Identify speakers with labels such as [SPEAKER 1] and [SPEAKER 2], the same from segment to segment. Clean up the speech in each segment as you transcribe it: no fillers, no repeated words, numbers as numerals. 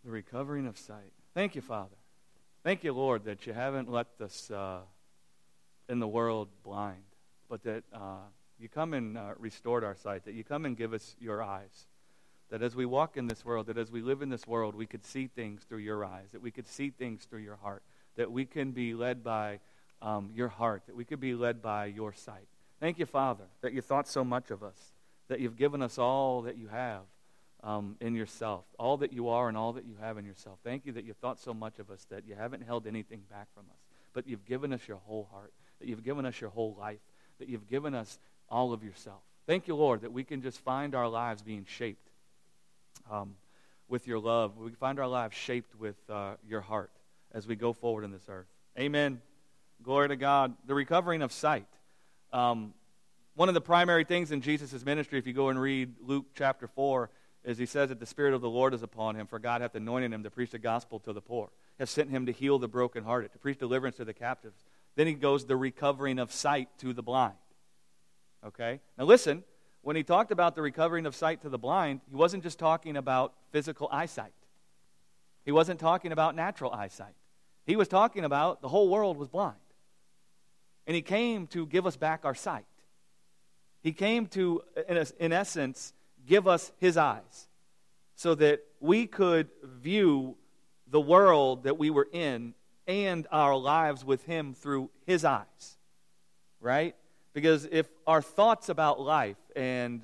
[SPEAKER 1] The recovering of sight. Thank you, Father. Thank you, Lord, that you haven't left us in the world blind, but that you come and restored our sight, that you come and give us your eyes, that as we walk in this world, that as we live in this world, we could see things through your eyes, that we could see things through your heart, that we can be led by your heart, that we could be led by your sight. Thank you, Father, that you thought so much of us, that you've given us all that you have in yourself, all that you are and all that you have in yourself. Thank you that you thought so much of us that you haven't held anything back from us, but you've given us your whole heart, that you've given us your whole life, that you've given us all of yourself. Thank you, Lord, that we can just find our lives being shaped with your love. We find our lives shaped with your heart as we go forward in this earth. Amen. Glory to God. The recovering of sight. One of the primary things in Jesus' ministry, if you go and read Luke chapter 4, is he says that the Spirit of the Lord is upon him, for God hath anointed him to preach the gospel to the poor, hath sent him to heal the brokenhearted, to preach deliverance to the captives. Then he goes the recovering of sight to the blind. Okay? Now listen, when he talked about the recovering of sight to the blind, he wasn't just talking about physical eyesight. He wasn't talking about natural eyesight. He was talking about the whole world was blind. And he came to give us back our sight. He came to, in essence, give us his eyes so that we could view the world that we were in and our lives with him through his eyes, right? Because if our thoughts about life and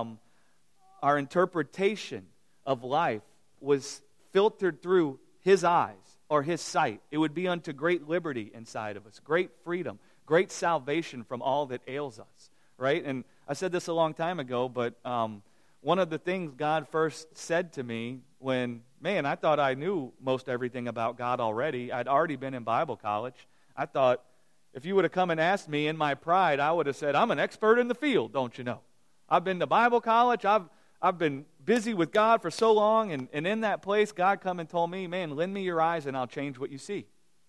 [SPEAKER 1] our interpretation of life was filtered through his eyes or his sight, it would be unto great liberty inside of us, great freedom, great salvation from all that ails us, right? And I said this a long time ago, but one of the things God first said to me when, I thought I knew most everything about God already. I'd already been in Bible college. I thought if you would have come and asked me in my pride, I would have said, I'm an expert in the field, don't you know? I've been to Bible college. I've been busy with God for so long, and in that place, God come and told me, lend me your eyes and I'll change what you see.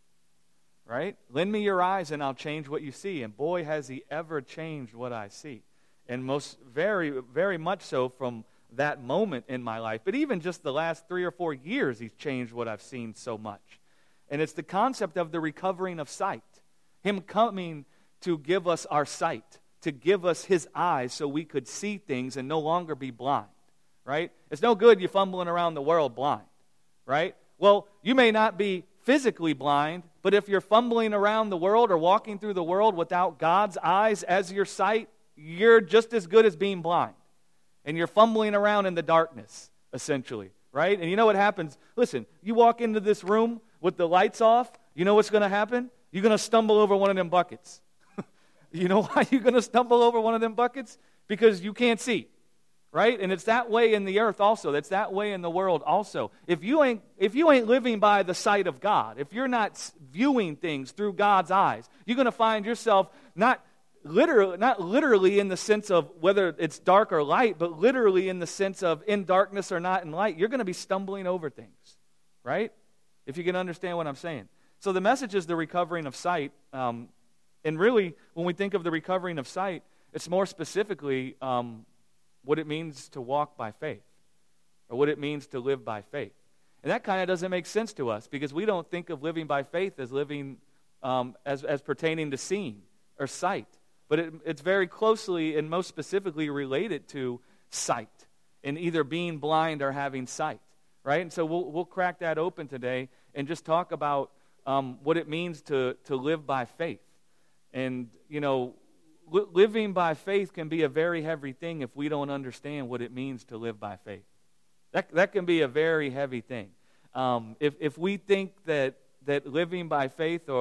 [SPEAKER 1] Right? Lend me your eyes and I'll change what you see. And boy, has he ever changed what I see. And most very, very much so from that moment in my life. But even just the last 3 or 4 years, he's changed what I've seen so much. And it's the concept of the recovering of sight. Him coming to give us our sight, to give us his eyes so we could see things and no longer be blind. Right? It's no good you fumbling around the world blind. Right? Well, you may not be physically blind, but if you're fumbling around the world or walking through the world without God's eyes as your sight, you're just as good as being blind. And you're fumbling around in the darkness, essentially, right? And you know what happens? Listen, you walk into this room with the lights off, you know what's going to happen? You're going to stumble over one of them buckets. You know why you're going to stumble over one of them buckets? Because you can't see, right? And it's that way in the earth also. That's that way in the world also. If you ain't living by the sight of God, if you're not viewing things through God's eyes, you're going to find yourself not literally in the sense of whether it's dark or light, but literally in the sense of in darkness or not in light. You're going to be stumbling over things, right? If you can understand what I'm saying. So the message is the recovering of sight. And really, when we think of the recovering of sight, it's more specifically what it means to walk by faith, or what it means to live by faith. And that kind of doesn't make sense to us because we don't think of living by faith as living as pertaining to seeing or sight. But it's very closely and most specifically related to sight, and either being blind or having sight, right? And so we'll crack that open today and just talk about what it means to live by faith. And, living by faith can be a very heavy thing if we don't understand what it means to live by faith. That can be a very heavy thing. If we think that living by faith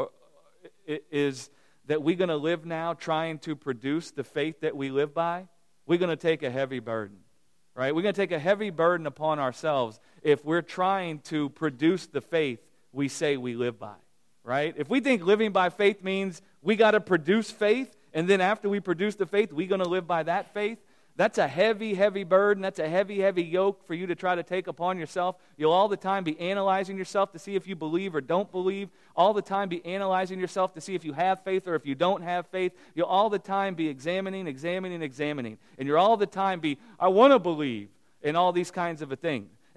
[SPEAKER 1] is that we're going to live now trying to produce the faith that we live by, we're going to take a heavy burden, right? We're going to take a heavy burden upon ourselves if we're trying to produce the faith we say we live by, right? If we think living by faith means we got to produce faith, and then after we produce the faith, we're going to live by that faith, that's a heavy, heavy burden. That's a heavy, heavy yoke for you to try to take upon yourself. You'll all the time be analyzing yourself to see if you believe or don't believe. All the time be analyzing yourself to see if you have faith or if you don't have faith. You'll all the time be examining. And you'll all the time be, I want to believe, and all these kinds of a thing.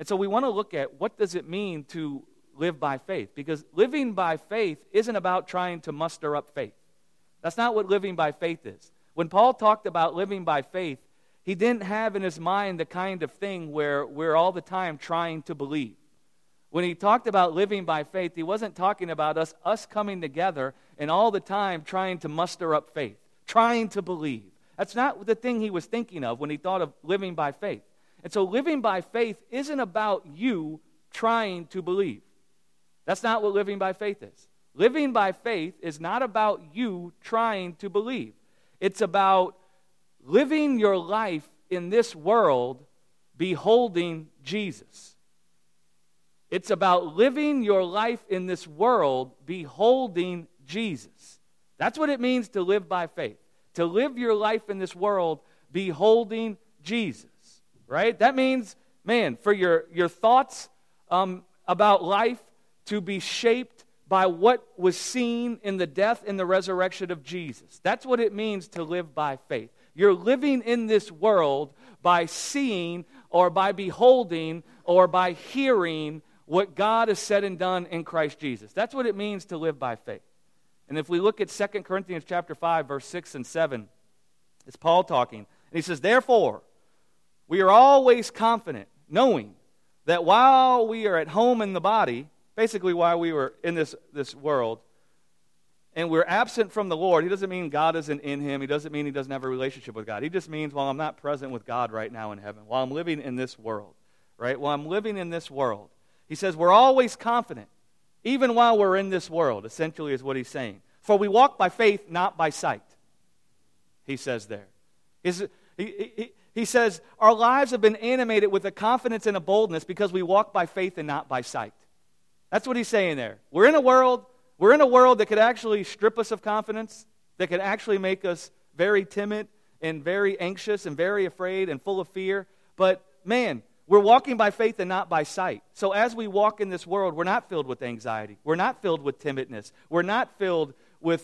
[SPEAKER 1] And so we want to look at what does it mean to live by faith, because living by faith isn't about trying to muster up faith. That's not what living by faith is. When Paul talked about living by faith, he didn't have in his mind the kind of thing where we're all the time trying to believe. When he talked about living by faith, he wasn't talking about us coming together and all the time trying to muster up faith, trying to believe. That's not the thing he was thinking of when he thought of living by faith. And so living by faith isn't about you trying to believe. That's not what living by faith is. Living by faith is not about you trying to believe. It's about living your life in this world beholding Jesus. It's about living your life in this world beholding Jesus. That's what it means to live by faith. To live your life in this world beholding Jesus. Right? That means, man, for your thoughts about life to be shaped by what was seen in the death and the resurrection of Jesus. That's what it means to live by faith. You're living in this world by seeing or by beholding or by hearing what God has said and done in Christ Jesus. That's what it means to live by faith. And if we look at 2 Corinthians chapter 5, verse 6 and 7, it's Paul talking. And he says, therefore, we are always confident, knowing that while we are at home in the body, basically while we were in this world, and we're absent from the Lord, he doesn't mean God isn't in him. He doesn't mean he doesn't have a relationship with God. He just means while I'm not present with God right now in heaven, while I'm living in this world, right? While I'm living in this world. He says we're always confident, even while we're in this world, essentially is what he's saying. For we walk by faith, not by sight, he says there. He says our lives have been animated with a confidence and a boldness because we walk by faith and not by sight. That's what he's saying there. We're in a world that could actually strip us of confidence, that could actually make us very timid and very anxious and very afraid and full of fear. But man, we're walking by faith and not by sight. So as we walk in this world, we're not filled with anxiety. We're not filled with timidness. We're not filled with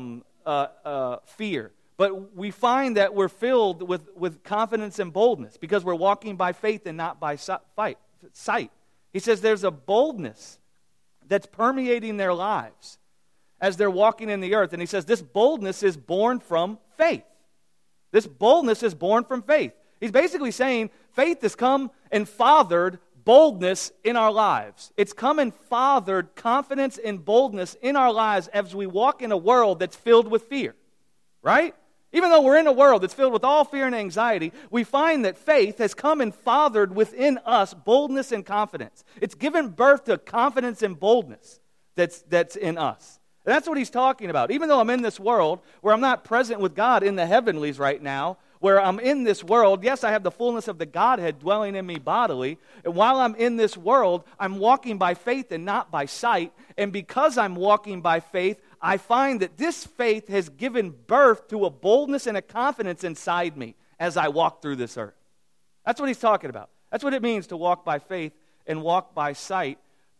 [SPEAKER 1] fear. But we find that we're filled with confidence and boldness because we're walking by faith and not by sight. He says there's a boldness that's permeating their lives as they're walking in the earth. And he says this boldness is born from faith. This boldness is born from faith. He's basically saying faith has come and fathered boldness in our lives. It's come and fathered confidence and boldness in our lives as we walk in a world that's filled with fear. Right? Even though we're in a world that's filled with all fear and anxiety, we find that faith has come and fathered within us boldness and confidence. It's given birth to confidence and boldness that's in us. And that's what he's talking about. Even though I'm in this world where I'm not present with God in the heavenlies right now, where I'm in this world, yes, I have the fullness of the Godhead dwelling in me bodily. And while I'm in this world, I'm walking by faith and not by sight. And because I'm walking by faith, I find that this faith has given birth to a boldness and a confidence inside me as I walk through this earth. That's what he's talking about. That's what it means to walk by faith and walk by sight.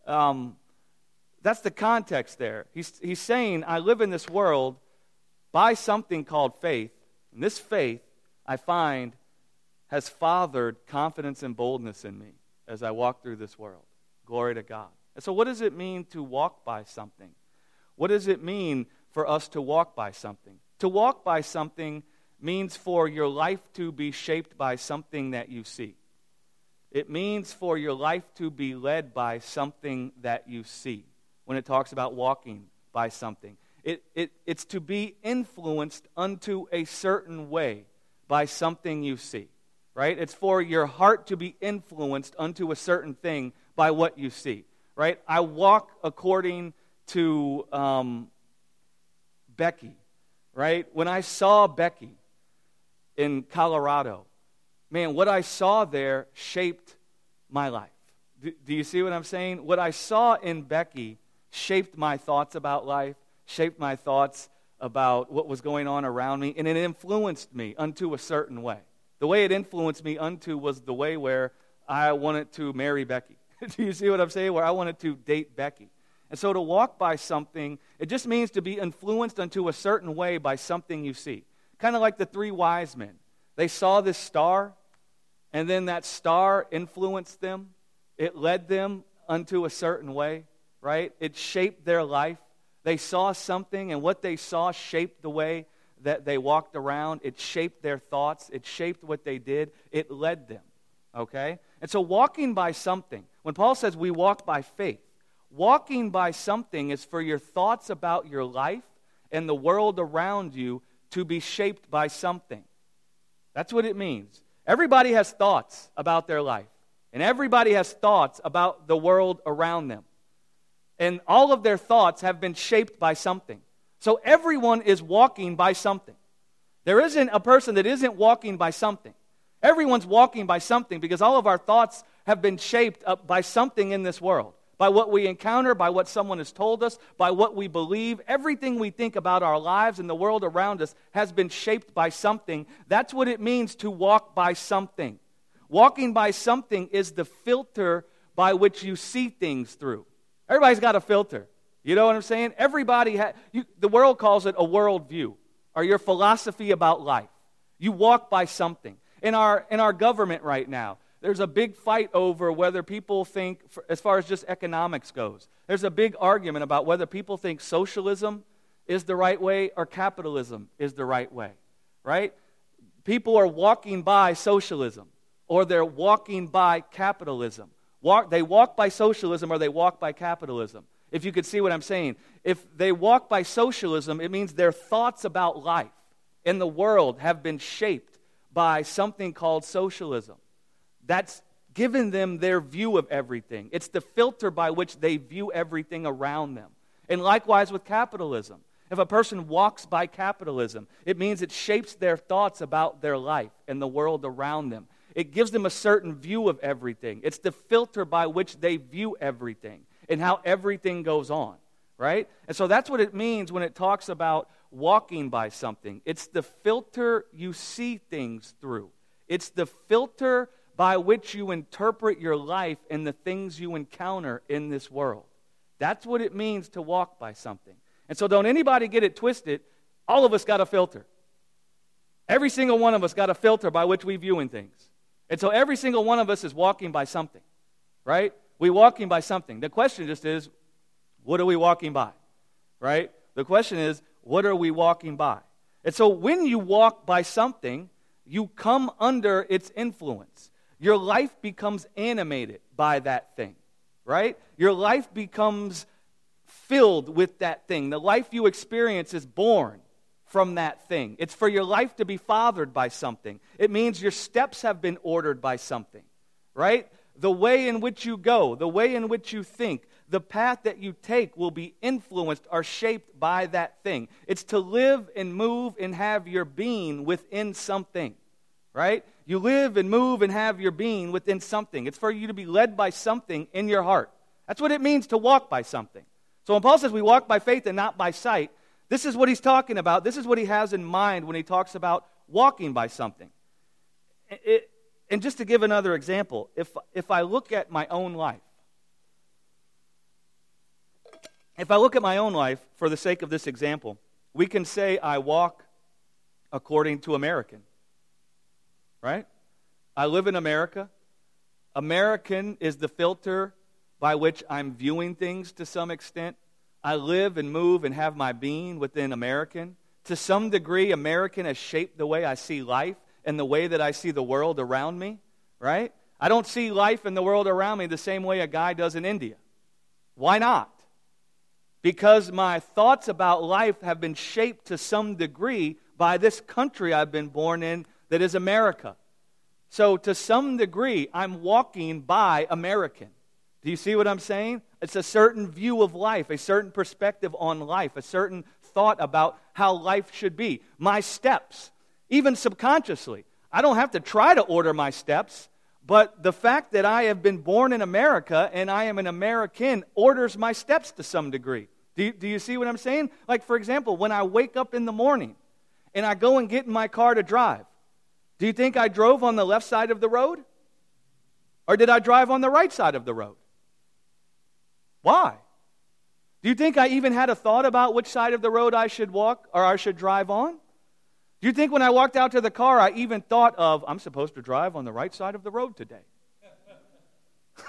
[SPEAKER 1] That's the context there. He's saying, I live in this world by something called faith. And this faith, I find, has fathered confidence and boldness in me as I walk through this world. Glory to God. And so what does it mean to walk by something? What does it mean for us to walk by something? To walk by something means for your life to be shaped by something that you see. It means for your life to be led by something that you see. When it talks about walking by something, it's to be influenced unto a certain way by something you see, right? It's for your heart to be influenced unto a certain thing by what you see, right? I walk according to Becky, right? When I saw Becky in Colorado, man, what I saw there shaped my life. Do you see what I'm saying? What I saw in Becky shaped my thoughts about life, shaped my thoughts about what was going on around me, and it influenced me unto a certain way. The way it influenced me unto was the way where I wanted to marry Becky. Do you see what I'm saying? Where I wanted to date Becky. And so to walk by something, it just means to be influenced unto a certain way by something you see. Kind of like the three wise men. They saw this star, and then that star influenced them, It led them unto a certain way, right? It shaped their life. They saw something, and what they saw shaped the way that they walked around. It shaped their thoughts. It shaped what they did. It led them, okay? And so walking by something, when Paul says we walk by faith, walking by something is for your thoughts about your life and the world around you to be shaped by something. That's what it means. Everybody has thoughts about their life, and everybody has thoughts about the world around them. And all of their thoughts have been shaped by something. So everyone is walking by something. There isn't a person that isn't walking by something. Everyone's walking by something because all of our thoughts have been shaped up by something in this world. By what we encounter, by what someone has told us, by what we believe. Everything we think about our lives and the world around us has been shaped by something. That's what it means to walk by something. Walking by something is the filter by which you see things through. Everybody's got a filter. You know what I'm saying? Everybody the world calls it a worldview, or your philosophy about life. You walk by something. In our government right now, there's a big fight over whether people think, as far as just economics goes, there's a big argument about whether people think socialism is the right way or capitalism is the right way, right? People are walking by socialism, or they're walking by capitalism. They walk by socialism or they walk by capitalism. If you could see what I'm saying. If they walk by socialism, it means their thoughts about life and the world have been shaped by something called socialism. That's given them their view of everything. It's the filter by which they view everything around them. And likewise with capitalism. If a person walks by capitalism, it means it shapes their thoughts about their life and the world around them. It gives them a certain view of everything. It's the filter by which they view everything and how everything goes on, right? And so that's what it means when it talks about walking by something. It's the filter you see things through. It's the filter by which you interpret your life and the things you encounter in this world. That's what it means to walk by something. And so don't anybody get it twisted. All of us got a filter. Every single one of us got a filter by which we viewing things. And so every single one of us is walking by something, right? We're walking by something. The question just is, what are we walking by, right? The question is, what are we walking by? And so when you walk by something, you come under its influence. Your life becomes animated by that thing, right? Your life becomes filled with that thing. The life you experience is born from that thing. It's for your life to be fathered by something. It means your steps have been ordered by something, right? The way in which you go, the way in which you think, the path that you take will be influenced or shaped by that thing. It's to live and move and have your being within something, right? You live and move and have your being within something. It's for you to be led by something in your heart. That's what it means to walk by something. So when Paul says we walk by faith and not by sight, this is what he's talking about. This is what he has in mind when he talks about walking by something. And just to give another example, if I look at my own life, for the sake of this example, we can say I walk according to American, right? I live in America. American is the filter by which I'm viewing things to some extent. I live and move and have my being within American. To some degree, American has shaped the way I see life and the way that I see the world around me, right? I don't see life and the world around me the same way a guy does in India. Why not? Because my thoughts about life have been shaped to some degree by this country I've been born in that is America. So to some degree, I'm walking by American. Do you see what I'm saying? It's a certain view of life, a certain perspective on life, a certain thought about how life should be. My steps, even subconsciously. I don't have to try to order my steps, but the fact that I have been born in America and I am an American orders my steps to some degree. Do you see what I'm saying? Like, for example, when I wake up in the morning and I go and get in my car to drive, do you think I drove on the left side of the road? Or did I drive on the right side of the road? Why? Do you think I even had a thought about which side of the road I should walk or I should drive on? Do you think when I walked out to the car I even thought of, I'm supposed to drive on the right side of the road today?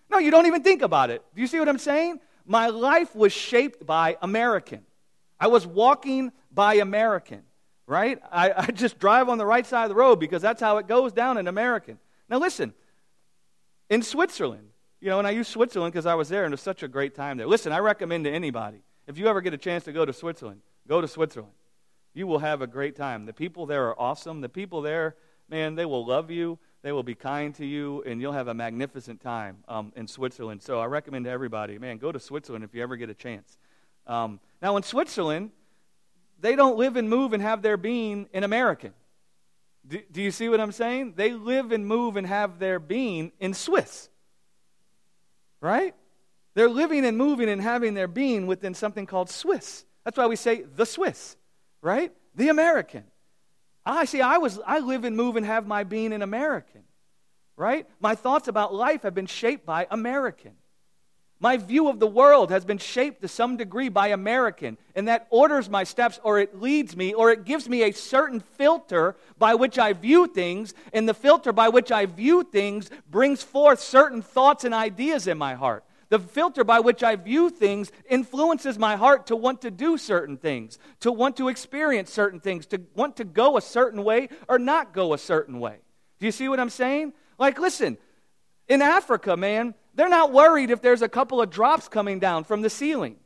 [SPEAKER 1] No, you don't even think about it. Do you see what I'm saying? My life was shaped by American. I was walking by American, right? I just drive on the right side of the road because that's how it goes down in American. Now listen, in Switzerland, and I use Switzerland because I was there and it was such a great time there. Listen, I recommend to anybody, if you ever get a chance to go to Switzerland, go to Switzerland. You will have a great time. The people there are awesome. The people there, man, they will love you. They will be kind to you, and you'll have a magnificent time in Switzerland. So I recommend to everybody, man, go to Switzerland if you ever get a chance. Now, in Switzerland, they don't live and move and have their being in American. Do you see what I'm saying? They live and move and have their being in Swiss. Right? They're living and moving and having their being within something called Swiss. That's why we say the Swiss, right? The American. I live and move and have my being in American, right? My thoughts about life have been shaped by American. My view of the world has been shaped to some degree by American, and that orders my steps, or it leads me, or it gives me a certain filter by which I view things, and the filter by which I view things brings forth certain thoughts and ideas in my heart. The filter by which I view things influences my heart to want to do certain things, to want to experience certain things, to want to go a certain way or not go a certain way. Do you see what I'm saying? Like, listen, in Africa, man, they're not worried if there's a couple of drops coming down from the ceiling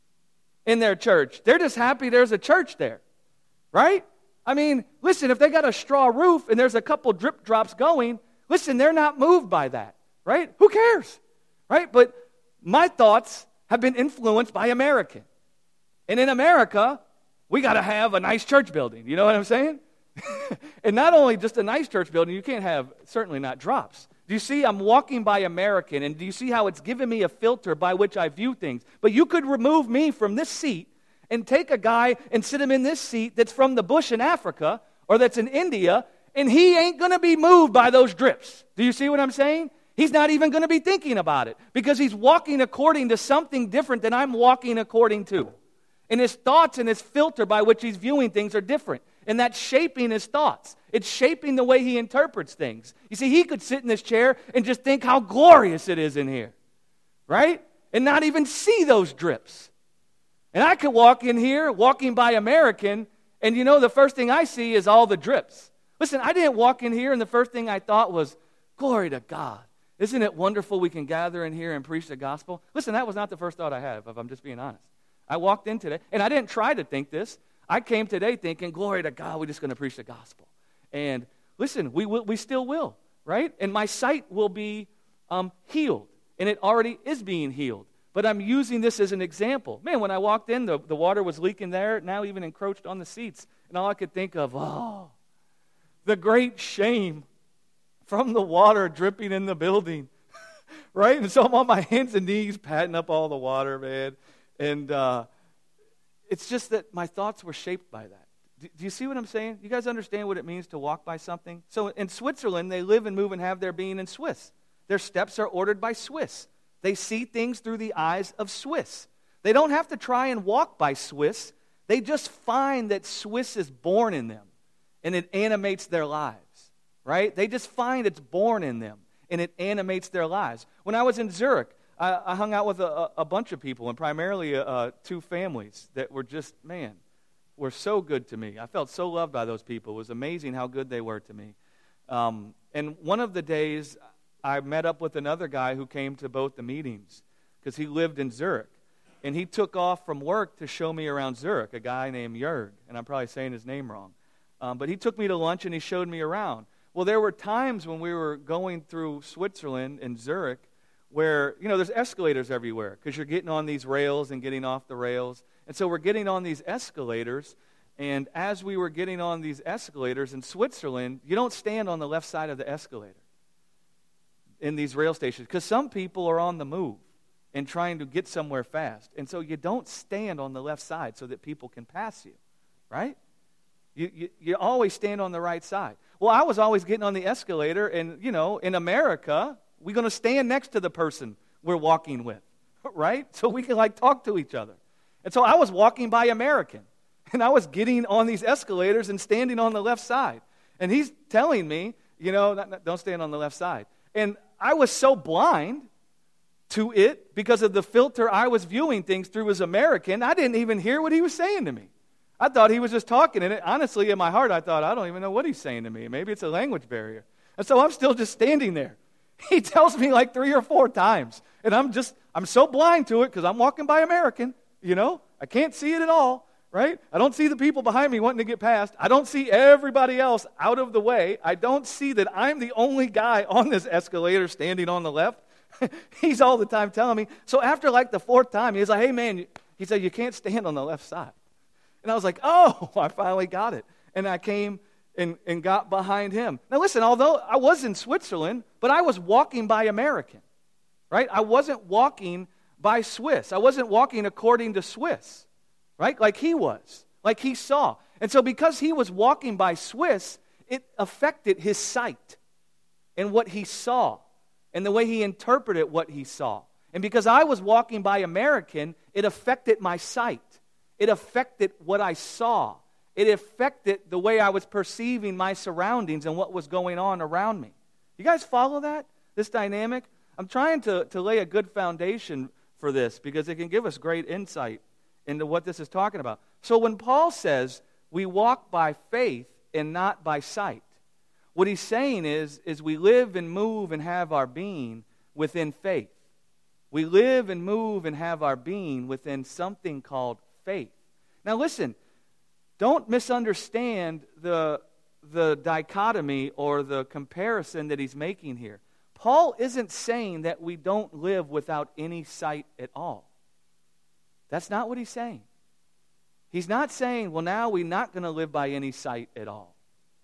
[SPEAKER 1] in their church. They're just happy there's a church there, right? I mean, listen, if they got a straw roof and there's a couple drip drops going, listen, they're not moved by that, right? Who cares, right? But my thoughts have been influenced by American. And in America, we got to have a nice church building. You know what I'm saying? And not only just a nice church building, you can't have, certainly not drops. Do you see, I'm walking by American, and do you see how it's given me a filter by which I view things? But you could remove me from this seat and take a guy and sit him in this seat that's from the bush in Africa or that's in India, and he ain't going to be moved by those drips. Do you see what I'm saying? He's not even going to be thinking about it because he's walking according to something different than I'm walking according to. And his thoughts and his filter by which he's viewing things are different. And that's shaping his thoughts. It's shaping the way he interprets things. You see, he could sit in this chair and just think how glorious it is in here, right? And not even see those drips. And I could walk in here, walking by American, and the first thing I see is all the drips. Listen, I didn't walk in here and the first thing I thought was, glory to God. Isn't it wonderful we can gather in here and preach the gospel? Listen, that was not the first thought I had, if I'm just being honest. I walked in today, and I didn't try to think this. I came today thinking, glory to God, we're just going to preach the gospel. And listen, we still will, right? And my sight will be healed, and it already is being healed. But I'm using this as an example. Man, when I walked in, the water was leaking there, now even encroached on the seats. And all I could think of, the great shame from the water dripping in the building, right? And so I'm on my hands and knees patting up all the water, man. And it's just that my thoughts were shaped by that. Do you see what I'm saying? You guys understand what it means to walk by something? So in Switzerland, they live and move and have their being in Swiss. Their steps are ordered by Swiss. They see things through the eyes of Swiss. They don't have to try and walk by Swiss. They just find that Swiss is born in them, and it animates their lives. Right? They just find it's born in them, and it animates their lives. When I was in Zurich, I hung out with a bunch of people, and primarily two families that were just, were so good to me. I felt so loved by those people. It was amazing how good they were to me. And one of the days, I met up with another guy who came to both the meetings because he lived in Zurich. And he took off from work to show me around Zurich, a guy named Jörg, and I'm probably saying his name wrong. But he took me to lunch and he showed me around. Well, there were times when we were going through Switzerland and Zurich where, there's escalators everywhere because you're getting on these rails and getting off the rails. And so we're getting on these escalators, and as we were getting on these escalators in Switzerland, you don't stand on the left side of the escalator in these rail stations because some people are on the move and trying to get somewhere fast. And so you don't stand on the left side so that people can pass you, right? You always stand on the right side. Well, I was always getting on the escalator, and, in America, we're going to stand next to the person we're walking with, right? So we can, talk to each other. And so I was walking by American, and I was getting on these escalators and standing on the left side. And he's telling me, don't stand on the left side. And I was so blind to it because of the filter I was viewing things through as American. I didn't even hear what he was saying to me. I thought he was just talking, and honestly, in my heart, I thought, I don't even know what he's saying to me. Maybe it's a language barrier. And so I'm still just standing there. He tells me like 3 or 4 times, and I'm so blind to it because I'm walking by American, I can't see it at all, right? I don't see the people behind me wanting to get past. I don't see everybody else out of the way. I don't see that I'm the only guy on this escalator standing on the left. He's all the time telling me. So after like the 4th time, he's like, hey man, he said, you can't stand on the left side. And I was like, oh, I finally got it. And I came and got behind him. Now listen, although I was in Switzerland, but I was walking by American, right? I wasn't walking by Swiss. I wasn't walking according to Swiss, right? Like he was, like he saw. And so because he was walking by Swiss, it affected his sight and what he saw and the way he interpreted what he saw. And because I was walking by American, it affected my sight. It affected what I saw. It affected the way I was perceiving my surroundings and what was going on around me. You guys follow that? This dynamic? I'm trying to lay a good foundation for this because it can give us great insight into what this is talking about. So when Paul says we walk by faith and not by sight, what he's saying is we live and move and have our being within faith. We live and move and have our being within something called faith. Now listen, don't misunderstand the dichotomy or the comparison that he's making here. Paul isn't saying that we don't live without any sight at all. That's not what he's saying. He's not saying, well, now we're not going to live by any sight at all.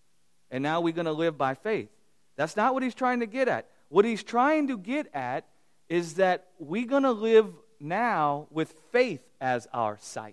[SPEAKER 1] And now we're going to live by faith. That's not what he's trying to get at. What he's trying to get at is that we're going to live now with faith as our sight.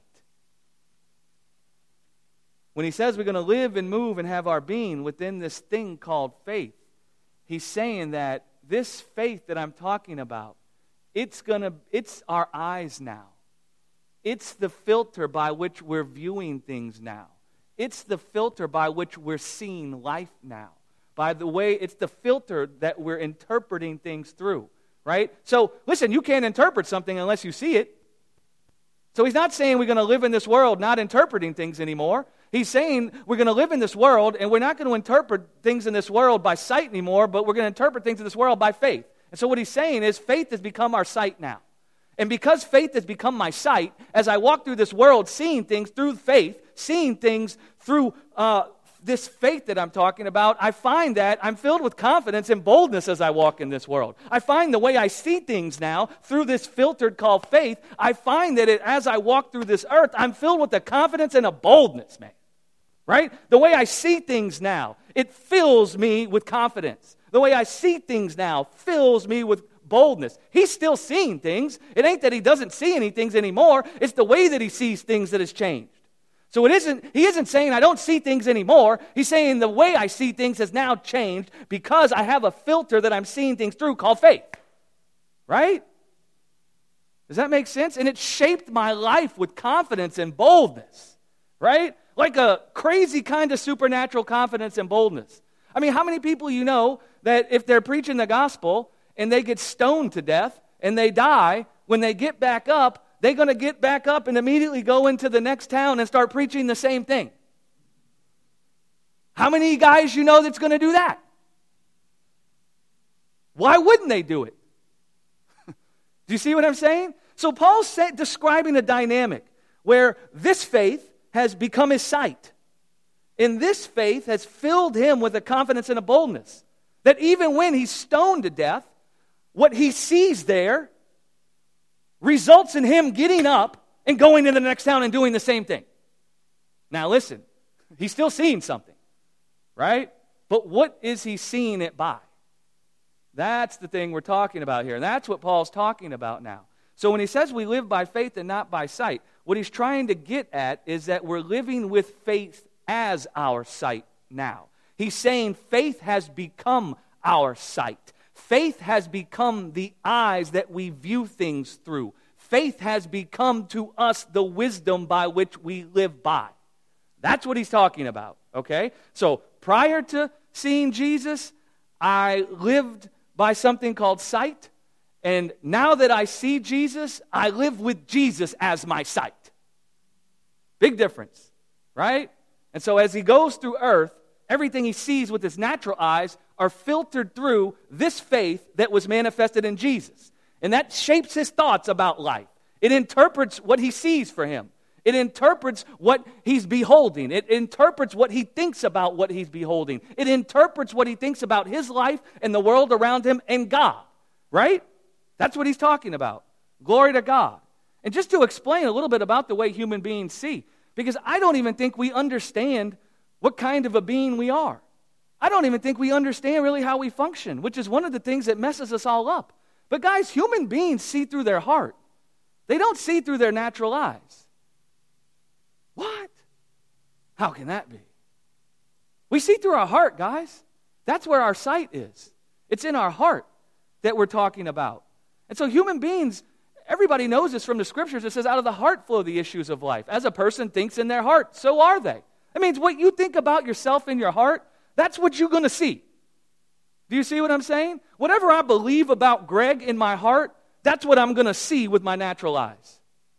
[SPEAKER 1] When he says we're going to live and move and have our being within this thing called faith, he's saying that this faith that I'm talking about, it's our eyes now. It's the filter by which we're viewing things now. It's the filter by which we're seeing life now. By the way, it's the filter that we're interpreting things through, right? So, listen, you can't interpret something unless you see it. So he's not saying we're going to live in this world not interpreting things anymore. He's saying we're going to live in this world and we're not going to interpret things in this world by sight anymore, but we're going to interpret things in this world by faith. And so what he's saying is faith has become our sight now. And because faith has become my sight, as I walk through this world seeing things through faith, seeing things through this faith that I'm talking about, I find that I'm filled with confidence and boldness as I walk in this world. I find the way I see things now through this filter called faith, I find that as I walk through this earth, I'm filled with a confidence and a boldness, man. Right? The way I see things now, it fills me with confidence. The way I see things now fills me with boldness. He's still seeing things. It ain't that he doesn't see any things anymore. It's the way that he sees things that has changed. So he isn't saying I don't see things anymore. He's saying the way I see things has now changed because I have a filter that I'm seeing things through called faith. Right? Does that make sense? And it shaped my life with confidence and boldness. Right? Like a crazy kind of supernatural confidence and boldness. I mean, how many people you know that if they're preaching the gospel and they get stoned to death and they die, when they get back up, they're going to get back up and immediately go into the next town and start preaching the same thing? How many guys you know that's going to do that? Why wouldn't they do it? Do you see what I'm saying? So Paul's describing a dynamic where this faith has become his sight. And this faith has filled him with a confidence and a boldness that even when he's stoned to death, what he sees there results in him getting up and going into the next town and doing the same thing. Now listen, he's still seeing something, right? But what is he seeing it by? That's the thing we're talking about here. And that's what Paul's talking about now. So when he says we live by faith and not by sight, what he's trying to get at is that we're living with faith as our sight now. He's saying faith has become our sight. Faith has become the eyes that we view things through. Faith has become to us the wisdom by which we live by. That's what he's talking about, okay? So prior to seeing Jesus, I lived by something called sight. And now that I see Jesus, I live with Jesus as my sight. Big difference, right? And so as he goes through earth, everything he sees with his natural eyes are filtered through this faith that was manifested in Jesus. And that shapes his thoughts about life. It interprets what he sees for him. It interprets what he's beholding. It interprets what he thinks about what he's beholding. It interprets what he thinks about his life and the world around him and God, right? That's what he's talking about. Glory to God. And just to explain a little bit about the way human beings see, because I don't even think we understand what kind of a being we are. I don't even think we understand really how we function, which is one of the things that messes us all up. But guys, human beings see through their heart. They don't see through their natural eyes. What? How can that be? We see through our heart, guys. That's where our sight is. It's in our heart that we're talking about. And so human beings, everybody knows this from the scriptures. It says, out of the heart flow the issues of life. As a person thinks in their heart, so are they. That means what you think about yourself in your heart, that's what you're going to see. Do you see what I'm saying? Whatever I believe about Greg in my heart, that's what I'm going to see with my natural eyes.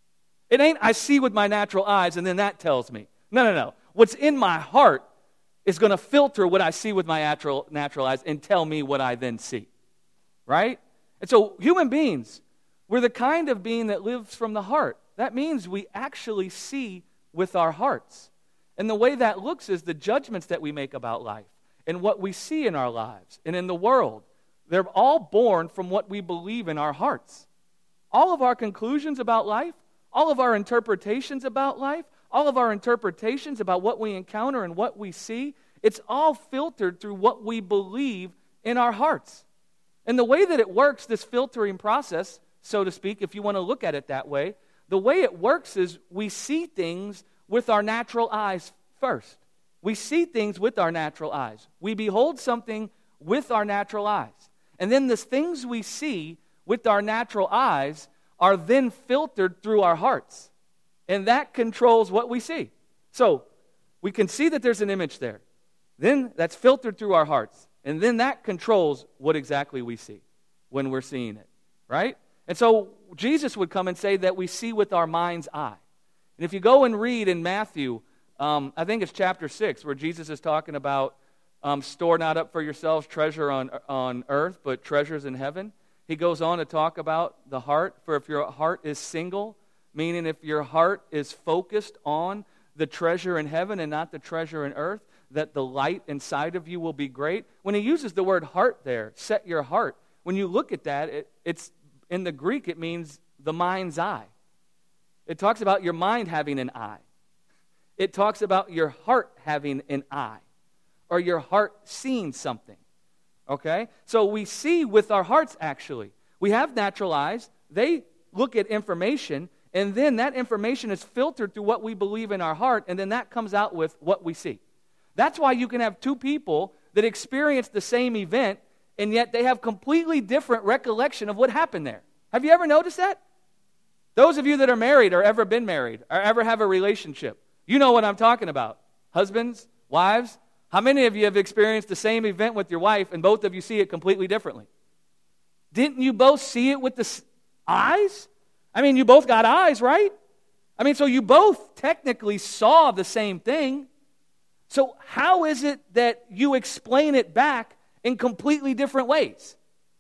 [SPEAKER 1] It ain't I see with my natural eyes and then that tells me. No. What's in my heart is going to filter what I see with my natural eyes and tell me what I then see. Right? And so human beings, we're the kind of being that lives from the heart. That means we actually see with our hearts. And the way that looks is the judgments that we make about life and what we see in our lives and in the world. They're all born from what we believe in our hearts. All of our conclusions about life, all of our interpretations about life, all of our interpretations about what we encounter and what we see, it's all filtered through what we believe in our hearts. And the way that it works, this filtering process, so to speak, if you want to look at it that way, the way it works is we see things with our natural eyes first. We see things with our natural eyes. We behold something with our natural eyes. And then the things we see with our natural eyes are then filtered through our hearts. And that controls what we see. So, we can see that there's an image there. Then that's filtered through our hearts. And then that controls what exactly we see when we're seeing it. Right? And so, Jesus would come and say that we see with our mind's eye. And if you go and read in Matthew, I think it's chapter 6, where Jesus is talking about store not up for yourselves treasure on earth, but treasures in heaven. He goes on to talk about the heart. For if your heart is single, meaning if your heart is focused on the treasure in heaven and not the treasure in earth, that the light inside of you will be great. When he uses the word heart there, set your heart, when you look at that, it's in the Greek it means the mind's eye. It talks about your mind having an eye. It talks about your heart having an eye, or your heart seeing something. Okay? So we see with our hearts, actually. We have natural eyes. They look at information, and then that information is filtered through what we believe in our heart, and then that comes out with what we see. That's why you can have two people that experience the same event, and yet they have completely different recollection of what happened there. Have you ever noticed that? Those of you that are married or ever been married or ever have a relationship, you know what I'm talking about. Husbands, wives, how many of you have experienced the same event with your wife and both of you see it completely differently? Didn't you both see it with the eyes? I mean, you both got eyes, right? I mean, so you both technically saw the same thing. So how is it that you explain it back in completely different ways?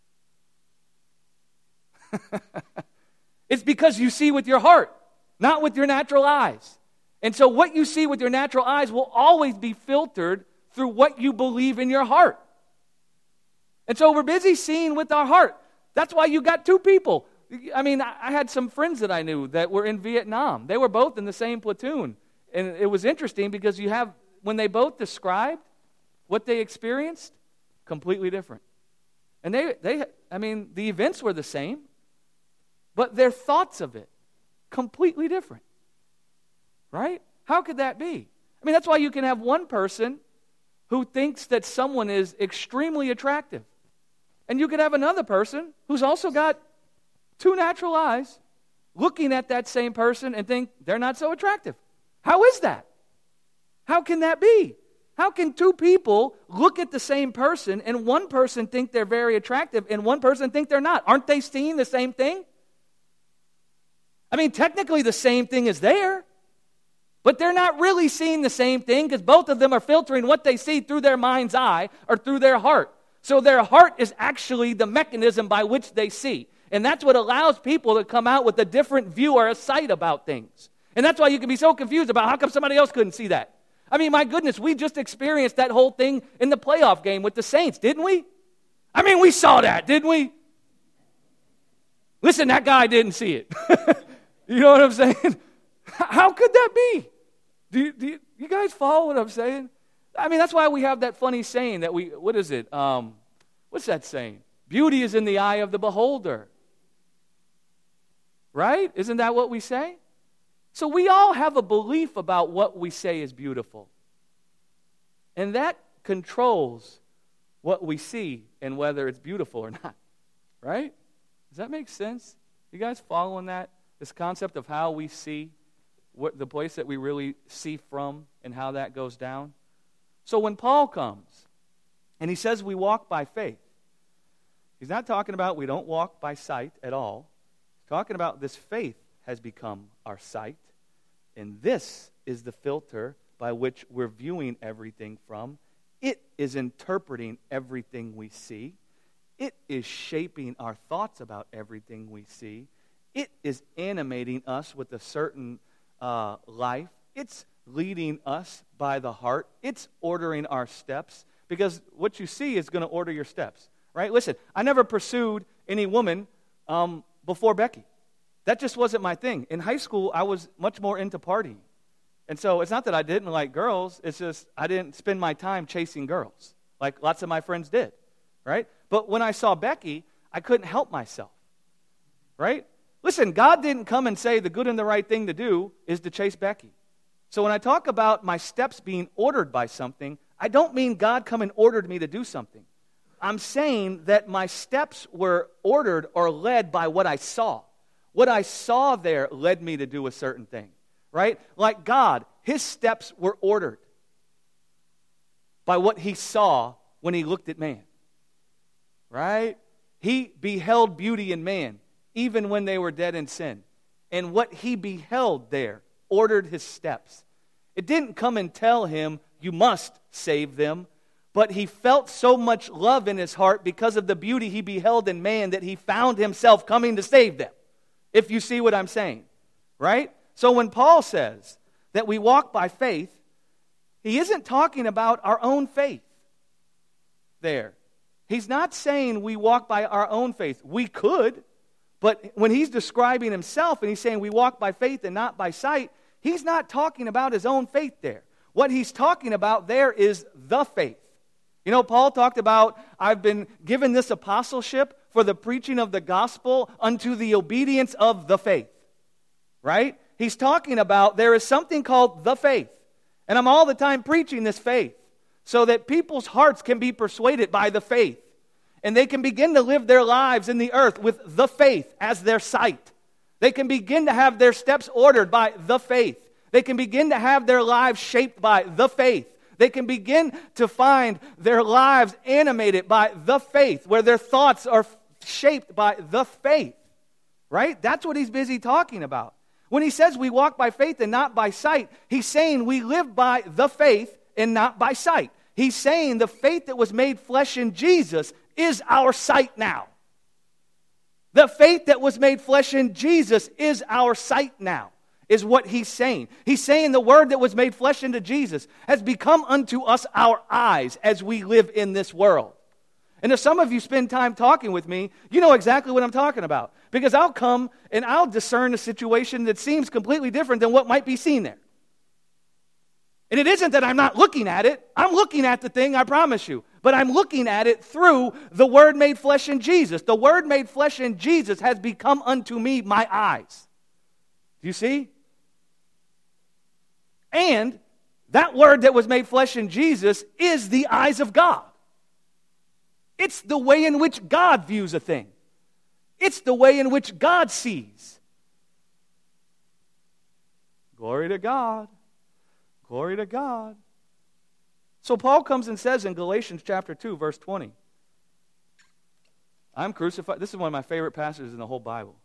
[SPEAKER 1] It's because you see with your heart, not with your natural eyes. And so what you see with your natural eyes will always be filtered through what you believe in your heart. And so we're busy seeing with our heart. That's why you got two people. I mean, I had some friends that I knew that were in Vietnam. They were both in the same platoon. And it was interesting because you have, when they both described what they experienced, completely different. And the events were the same, but their thoughts of it, completely different. Right? How could that be? I mean, that's why you can have one person who thinks that someone is extremely attractive. And you could have another person who's also got two natural eyes looking at that same person and think they're not so attractive. How is that? How can that be? How can two people look at the same person and one person think they're very attractive and one person think they're not? Aren't they seeing the same thing? I mean, technically the same thing is there, but they're not really seeing the same thing because both of them are filtering what they see through their mind's eye or through their heart. So their heart is actually the mechanism by which they see. And that's what allows people to come out with a different view or a sight about things. And that's why you can be so confused about how come somebody else couldn't see that. I mean, my goodness, we just experienced that whole thing in the playoff game with the Saints, didn't we? I mean, we saw that, didn't we? Listen, that guy didn't see it. You know what I'm saying? How could that be? Do you guys follow what I'm saying? I mean, that's why we have that funny saying that what is it? What's that saying? Beauty is in the eye of the beholder. Right? Isn't that what we say? So we all have a belief about what we say is beautiful. And that controls what we see and whether it's beautiful or not. Right? Does that make sense? You guys following that? This concept of how we see, what the place that we really see from and how that goes down. So when Paul comes and he says we walk by faith, he's not talking about we don't walk by sight at all. He's talking about this faith has become our sight. And this is the filter by which we're viewing everything from. It is interpreting everything we see. It is shaping our thoughts about everything we see. It is animating us with a certain life. It's leading us by the heart. It's ordering our steps. Because what you see is going to order your steps. Right? Listen, I never pursued any woman before Becky. That just wasn't my thing. In high school, I was much more into partying. And so it's not that I didn't like girls. It's just I didn't spend my time chasing girls like lots of my friends did. Right? But when I saw Becky, I couldn't help myself. Right? Listen, God didn't come and say the good and the right thing to do is to chase Becky. So when I talk about my steps being ordered by something, I don't mean God come and ordered me to do something. I'm saying that my steps were ordered or led by what I saw. What I saw there led me to do a certain thing, right? Like God, his steps were ordered by what he saw when he looked at man, right? He beheld beauty in man, even when they were dead in sin. And what he beheld there ordered his steps. It didn't come and tell him, you must save them. But he felt so much love in his heart because of the beauty he beheld in man that he found himself coming to save them. If you see what I'm saying, right? So when Paul says that we walk by faith, he isn't talking about our own faith there. He's not saying we walk by our own faith. We could, but when he's describing himself and he's saying we walk by faith and not by sight, he's not talking about his own faith there. What he's talking about there is the faith. You know, Paul talked about, I've been given this apostleship for the preaching of the gospel unto the obedience of the faith. Right? He's talking about there is something called the faith. And I'm all the time preaching this faith so that people's hearts can be persuaded by the faith. And they can begin to live their lives in the earth with the faith as their sight. They can begin to have their steps ordered by the faith. They can begin to have their lives shaped by the faith. They can begin to find their lives animated by the faith, where their thoughts are shaped by the faith. Right? That's what he's busy talking about. When he says we walk by faith and not by sight, he's saying we live by the faith and not by sight. He's saying the faith that was made flesh in Jesus is our sight now. The faith that was made flesh in Jesus is our sight now, is what he's saying. He's saying the word that was made flesh into Jesus has become unto us our eyes as we live in this world. And if some of you spend time talking with me, you know exactly what I'm talking about. Because I'll come and I'll discern a situation that seems completely different than what might be seen there. And it isn't that I'm not looking at it. I'm looking at the thing, I promise you. But I'm looking at it through the Word made flesh in Jesus. The Word made flesh in Jesus has become unto me my eyes. Do you see? And that Word that was made flesh in Jesus is the eyes of God. It's the way in which God views a thing. It's the way in which God sees. Glory to God. Glory to God. So Paul comes and says in Galatians chapter 2, verse 20, I'm crucified. This is one of my favorite passages in the whole Bible.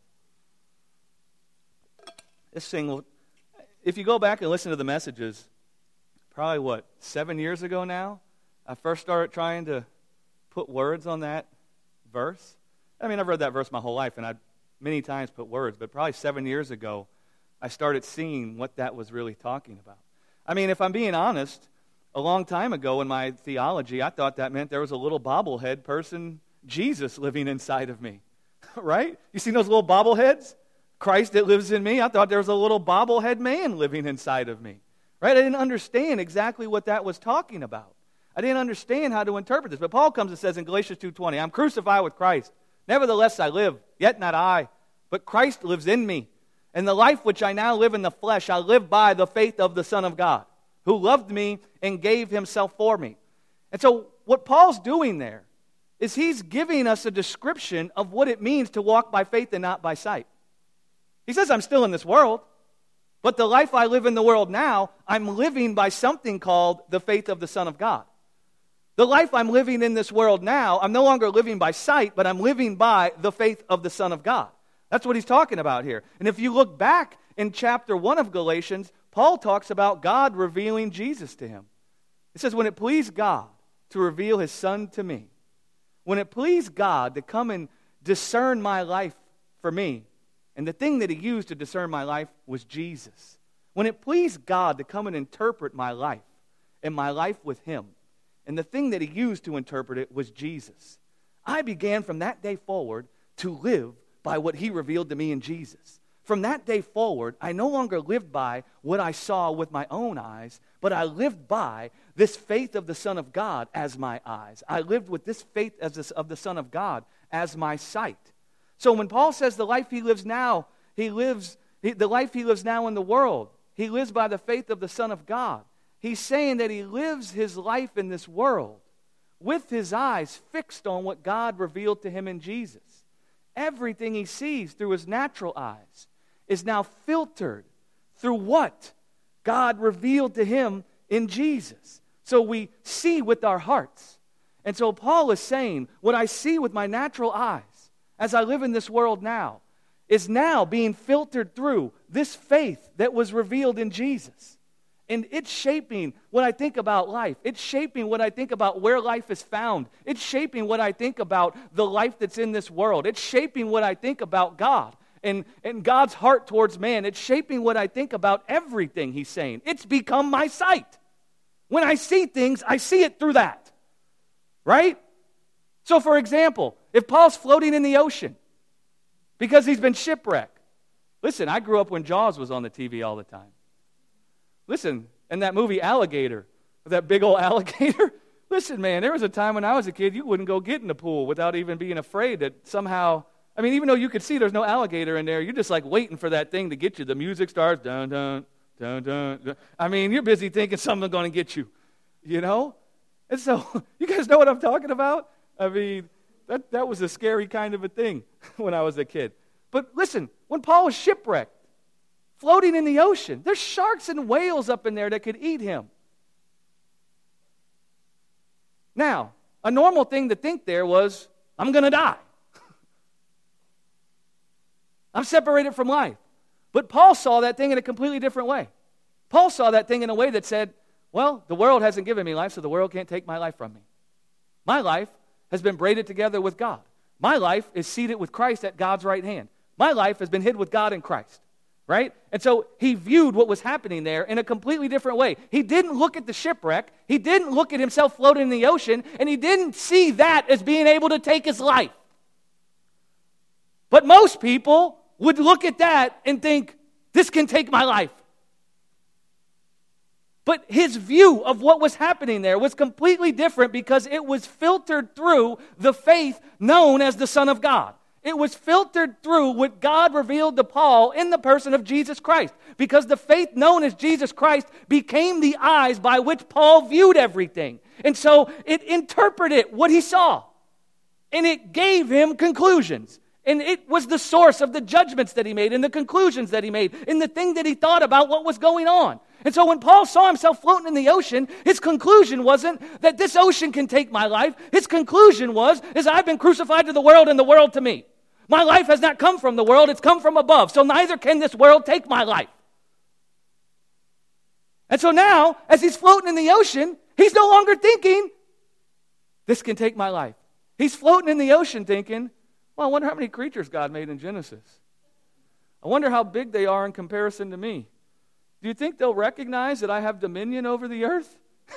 [SPEAKER 1] This thing, if you go back and listen to the messages, probably 7 years ago now, I first started trying to put words on that verse. I mean, I've read that verse my whole life, and I many times put words, but probably 7 years ago, I started seeing what that was really talking about. I mean, if I'm being honest, a long time ago in my theology, I thought that meant there was a little bobblehead person, Jesus, living inside of me, right? You seen those little bobbleheads? Christ that lives in me? I thought there was a little bobblehead man living inside of me, right? I didn't understand exactly what that was talking about. I didn't understand how to interpret this. But Paul comes and says in Galatians 2:20, I'm crucified with Christ. Nevertheless I live, yet not I, but Christ lives in me. And the life which I now live in the flesh, I live by the faith of the Son of God, who loved me and gave himself for me. And so what Paul's doing there is he's giving us a description of what it means to walk by faith and not by sight. He says, I'm still in this world, but the life I live in the world now, I'm living by something called the faith of the Son of God. The life I'm living in this world now, I'm no longer living by sight, but I'm living by the faith of the Son of God. That's what he's talking about here. And if you look back in chapter 1 of Galatians, Paul talks about God revealing Jesus to him. It says, when it pleased God to reveal his Son to me, when it pleased God to come and discern my life for me, and the thing that he used to discern my life was Jesus. When it pleased God to come and interpret my life and my life with him, and the thing that he used to interpret it was Jesus, I began from that day forward to live by what he revealed to me in Jesus. From that day forward, I no longer lived by what I saw with my own eyes, but I lived by this faith of the Son of God as my eyes. I lived with this faith of the Son of God as my sight. So when Paul says the life he lives now, the life he lives now in the world, he lives by the faith of the Son of God. He's saying that he lives his life in this world with his eyes fixed on what God revealed to him in Jesus. Everything he sees through his natural eyes is now filtered through what God revealed to him in Jesus. So we see with our hearts. And so Paul is saying, what I see with my natural eyes as I live in this world now is now being filtered through this faith that was revealed in Jesus. And it's shaping what I think about life. It's shaping what I think about where life is found. It's shaping what I think about the life that's in this world. It's shaping what I think about God and God's heart towards man. It's shaping what I think about everything he's saying. It's become my sight. When I see things, I see it through that. Right? So for example, if Paul's floating in the ocean because he's been shipwrecked. Listen, I grew up when Jaws was on the TV all the time. Listen, in that movie Alligator, that big old alligator, listen, man, there was a time when I was a kid you wouldn't go get in the pool without even being afraid that somehow, I mean, even though you could see there's no alligator in there, you're just like waiting for that thing to get you. The music starts, dun, dun, dun, dun, dun. I mean, you're busy thinking something's going to get you, you know? And so, you guys know what I'm talking about? I mean, that was a scary kind of a thing when I was a kid. But listen, when Paul was shipwrecked, floating in the ocean, there's sharks and whales up in there that could eat him. Now, a normal thing to think there was, I'm going to die. I'm separated from life. But Paul saw that thing in a completely different way. Paul saw that thing in a way that said, well, the world hasn't given me life, so the world can't take my life from me. My life has been braided together with God. My life is seated with Christ at God's right hand. My life has been hid with God in Christ. Right? And so he viewed what was happening there in a completely different way. He didn't look at the shipwreck. He didn't look at himself floating in the ocean. And he didn't see that as being able to take his life. But most people would look at that and think, this can take my life. But his view of what was happening there was completely different because it was filtered through the faith known as the Son of God. It was filtered through what God revealed to Paul in the person of Jesus Christ. Because the faith known as Jesus Christ became the eyes by which Paul viewed everything. And so it interpreted what he saw. And it gave him conclusions. And it was the source of the judgments that he made and the conclusions that he made and the thing that he thought about what was going on. And so when Paul saw himself floating in the ocean, his conclusion wasn't that this ocean can take my life. His conclusion is I've been crucified to the world and the world to me. My life has not come from the world, it's come from above. So neither can this world take my life. And so now, as he's floating in the ocean, he's no longer thinking, this can take my life. He's floating in the ocean thinking, well, I wonder how many creatures God made in Genesis. I wonder how big they are in comparison to me. Do you think they'll recognize that I have dominion over the earth?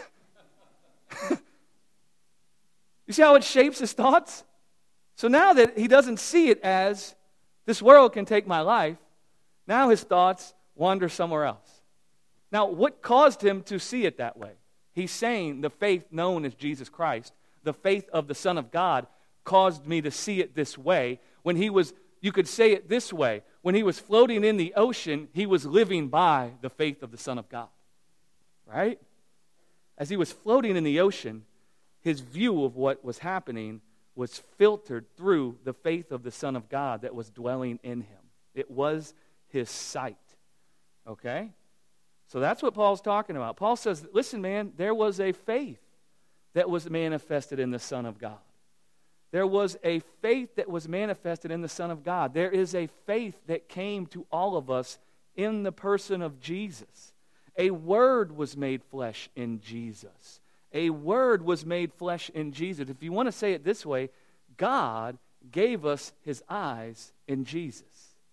[SPEAKER 1] You see how it shapes his thoughts? So now that he doesn't see it as, this world can take my life, now his thoughts wander somewhere else. Now, what caused him to see it that way? He's saying the faith known as Jesus Christ, the faith of the Son of God, caused me to see it this way. When he was, you could say it this way, when he was floating in the ocean, he was living by the faith of the Son of God. Right? As he was floating in the ocean, his view of what was happening was filtered through the faith of the Son of God that was dwelling in him. It was his sight. Okay? So that's what Paul's talking about. Paul says, listen, man, there was a faith that was manifested in the Son of God. There was a faith that was manifested in the Son of God. There is a faith that came to all of us in the person of Jesus. A word was made flesh in Jesus. A word was made flesh in Jesus. If you want to say it this way, God gave us his eyes in Jesus.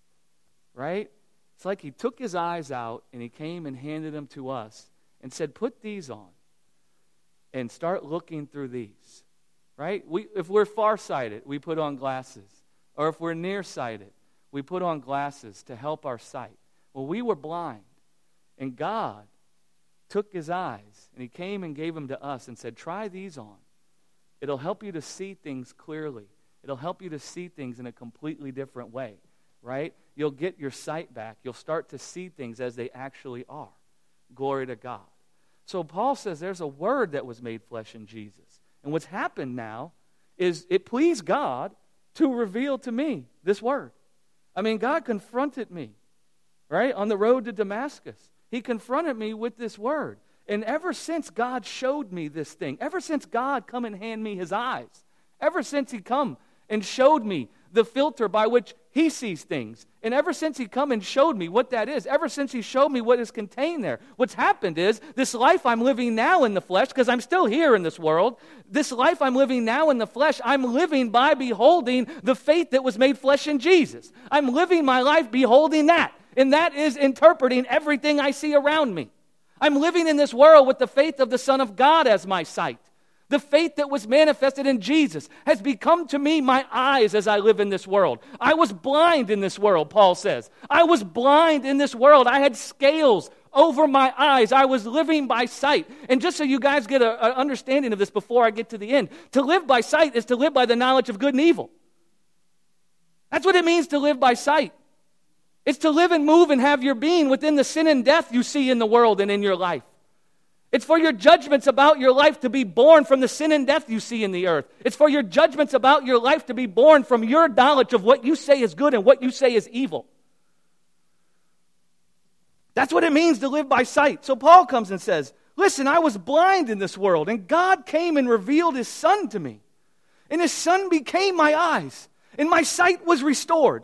[SPEAKER 1] Right? It's like he took his eyes out and he came and handed them to us and said, put these on and start looking through these. Right? If we're farsighted, we put on glasses. Or if we're nearsighted, we put on glasses to help our sight. Well, we were blind, and God took his eyes and he came and gave them to us and said, try these on. It'll help you to see things clearly. It'll help you to see things in a completely different way. Right? You'll get your sight back. You'll start to see things as they actually are. Glory to God. So Paul says there's a word that was made flesh in Jesus. And what's happened now is it pleased God to reveal to me this word. I mean, God confronted me, right, on the road to Damascus. He confronted me with this word. And ever since God showed me this thing, ever since God come and hand me his eyes, ever since he come and showed me the filter by which he sees things. And ever since he come and showed me what that is, ever since he showed me what is contained there, what's happened is this life I'm living now in the flesh, because I'm still here in this world, this life I'm living now in the flesh, I'm living by beholding the faith that was made flesh in Jesus. I'm living my life beholding that. And that is interpreting everything I see around me. I'm living in this world with the faith of the Son of God as my sight. The faith that was manifested in Jesus has become to me my eyes as I live in this world. I was blind in this world, Paul says. I was blind in this world. I had scales over my eyes. I was living by sight. And just so you guys get an understanding of this before I get to the end, to live by sight is to live by the knowledge of good and evil. That's what it means to live by sight. It's to live and move and have your being within the sin and death you see in the world and in your life. It's for your judgments about your life to be born from the sin and death you see in the earth. It's for your judgments about your life to be born from your knowledge of what you say is good and what you say is evil. That's what it means to live by sight. So Paul comes and says, listen, I was blind in this world, and God came and revealed his Son to me. And his Son became my eyes, and my sight was restored.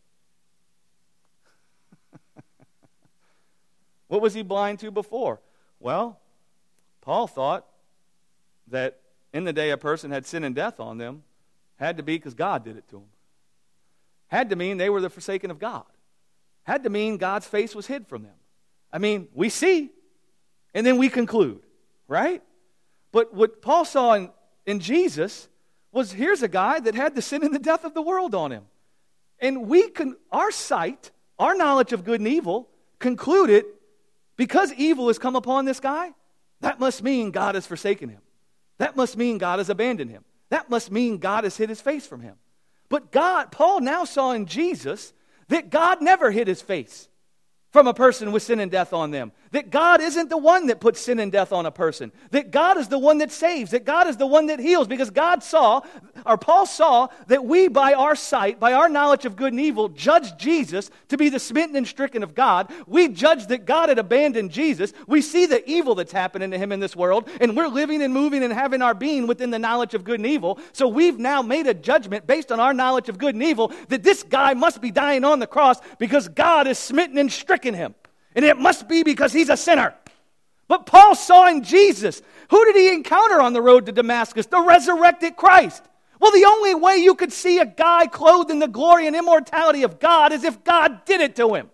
[SPEAKER 1] What was he blind to before? Well, Paul thought that in the day a person had sin and death on them, had to be because God did it to them. Had to mean they were the forsaken of God. Had to mean God's face was hid from them. I mean, we see, and then we conclude, right? But what Paul saw in Jesus was, here's a guy that had the sin and the death of the world on him. And our sight, our knowledge of good and evil, concluded, because evil has come upon this guy, that must mean God has forsaken him. That must mean God has abandoned him. That must mean God has hid his face from him. But Paul now saw in Jesus that God never hid his face from a person with sin and death on them. That God isn't the one that puts sin and death on a person. That God is the one that saves. That God is the one that heals. Because Paul saw that we, by our sight, by our knowledge of good and evil, judged Jesus to be the smitten and stricken of God. We judged that God had abandoned Jesus. We see the evil that's happening to him in this world, and we're living and moving and having our being within the knowledge of good and evil. So we've now made a judgment based on our knowledge of good and evil that this guy must be dying on the cross because God is smitten and stricken him. And it must be because he's a sinner. But Paul saw in Jesus. Who did he encounter on the road to Damascus? The resurrected Christ. Well, the only way you could see a guy clothed in the glory and immortality of God is if God did it to him.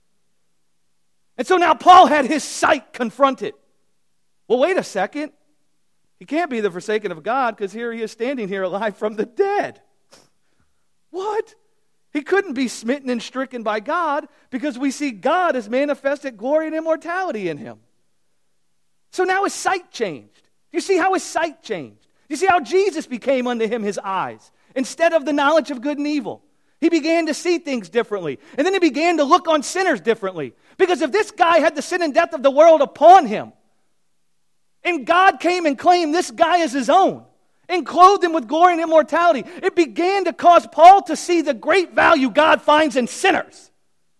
[SPEAKER 1] And so now Paul had his sight confronted. Well, wait a second. He can't be the forsaken of God because here he is standing here alive from the dead. What? He couldn't be smitten and stricken by God because we see God has manifested glory and immortality in him. So now his sight changed. Do you see how his sight changed? Do you see how Jesus became unto him his eyes instead of the knowledge of good and evil? He began to see things differently. And then he began to look on sinners differently. Because if this guy had the sin and death of the world upon him, and God came and claimed this guy as his own, and clothed him with glory and immortality, it began to cause Paul to see the great value God finds in sinners.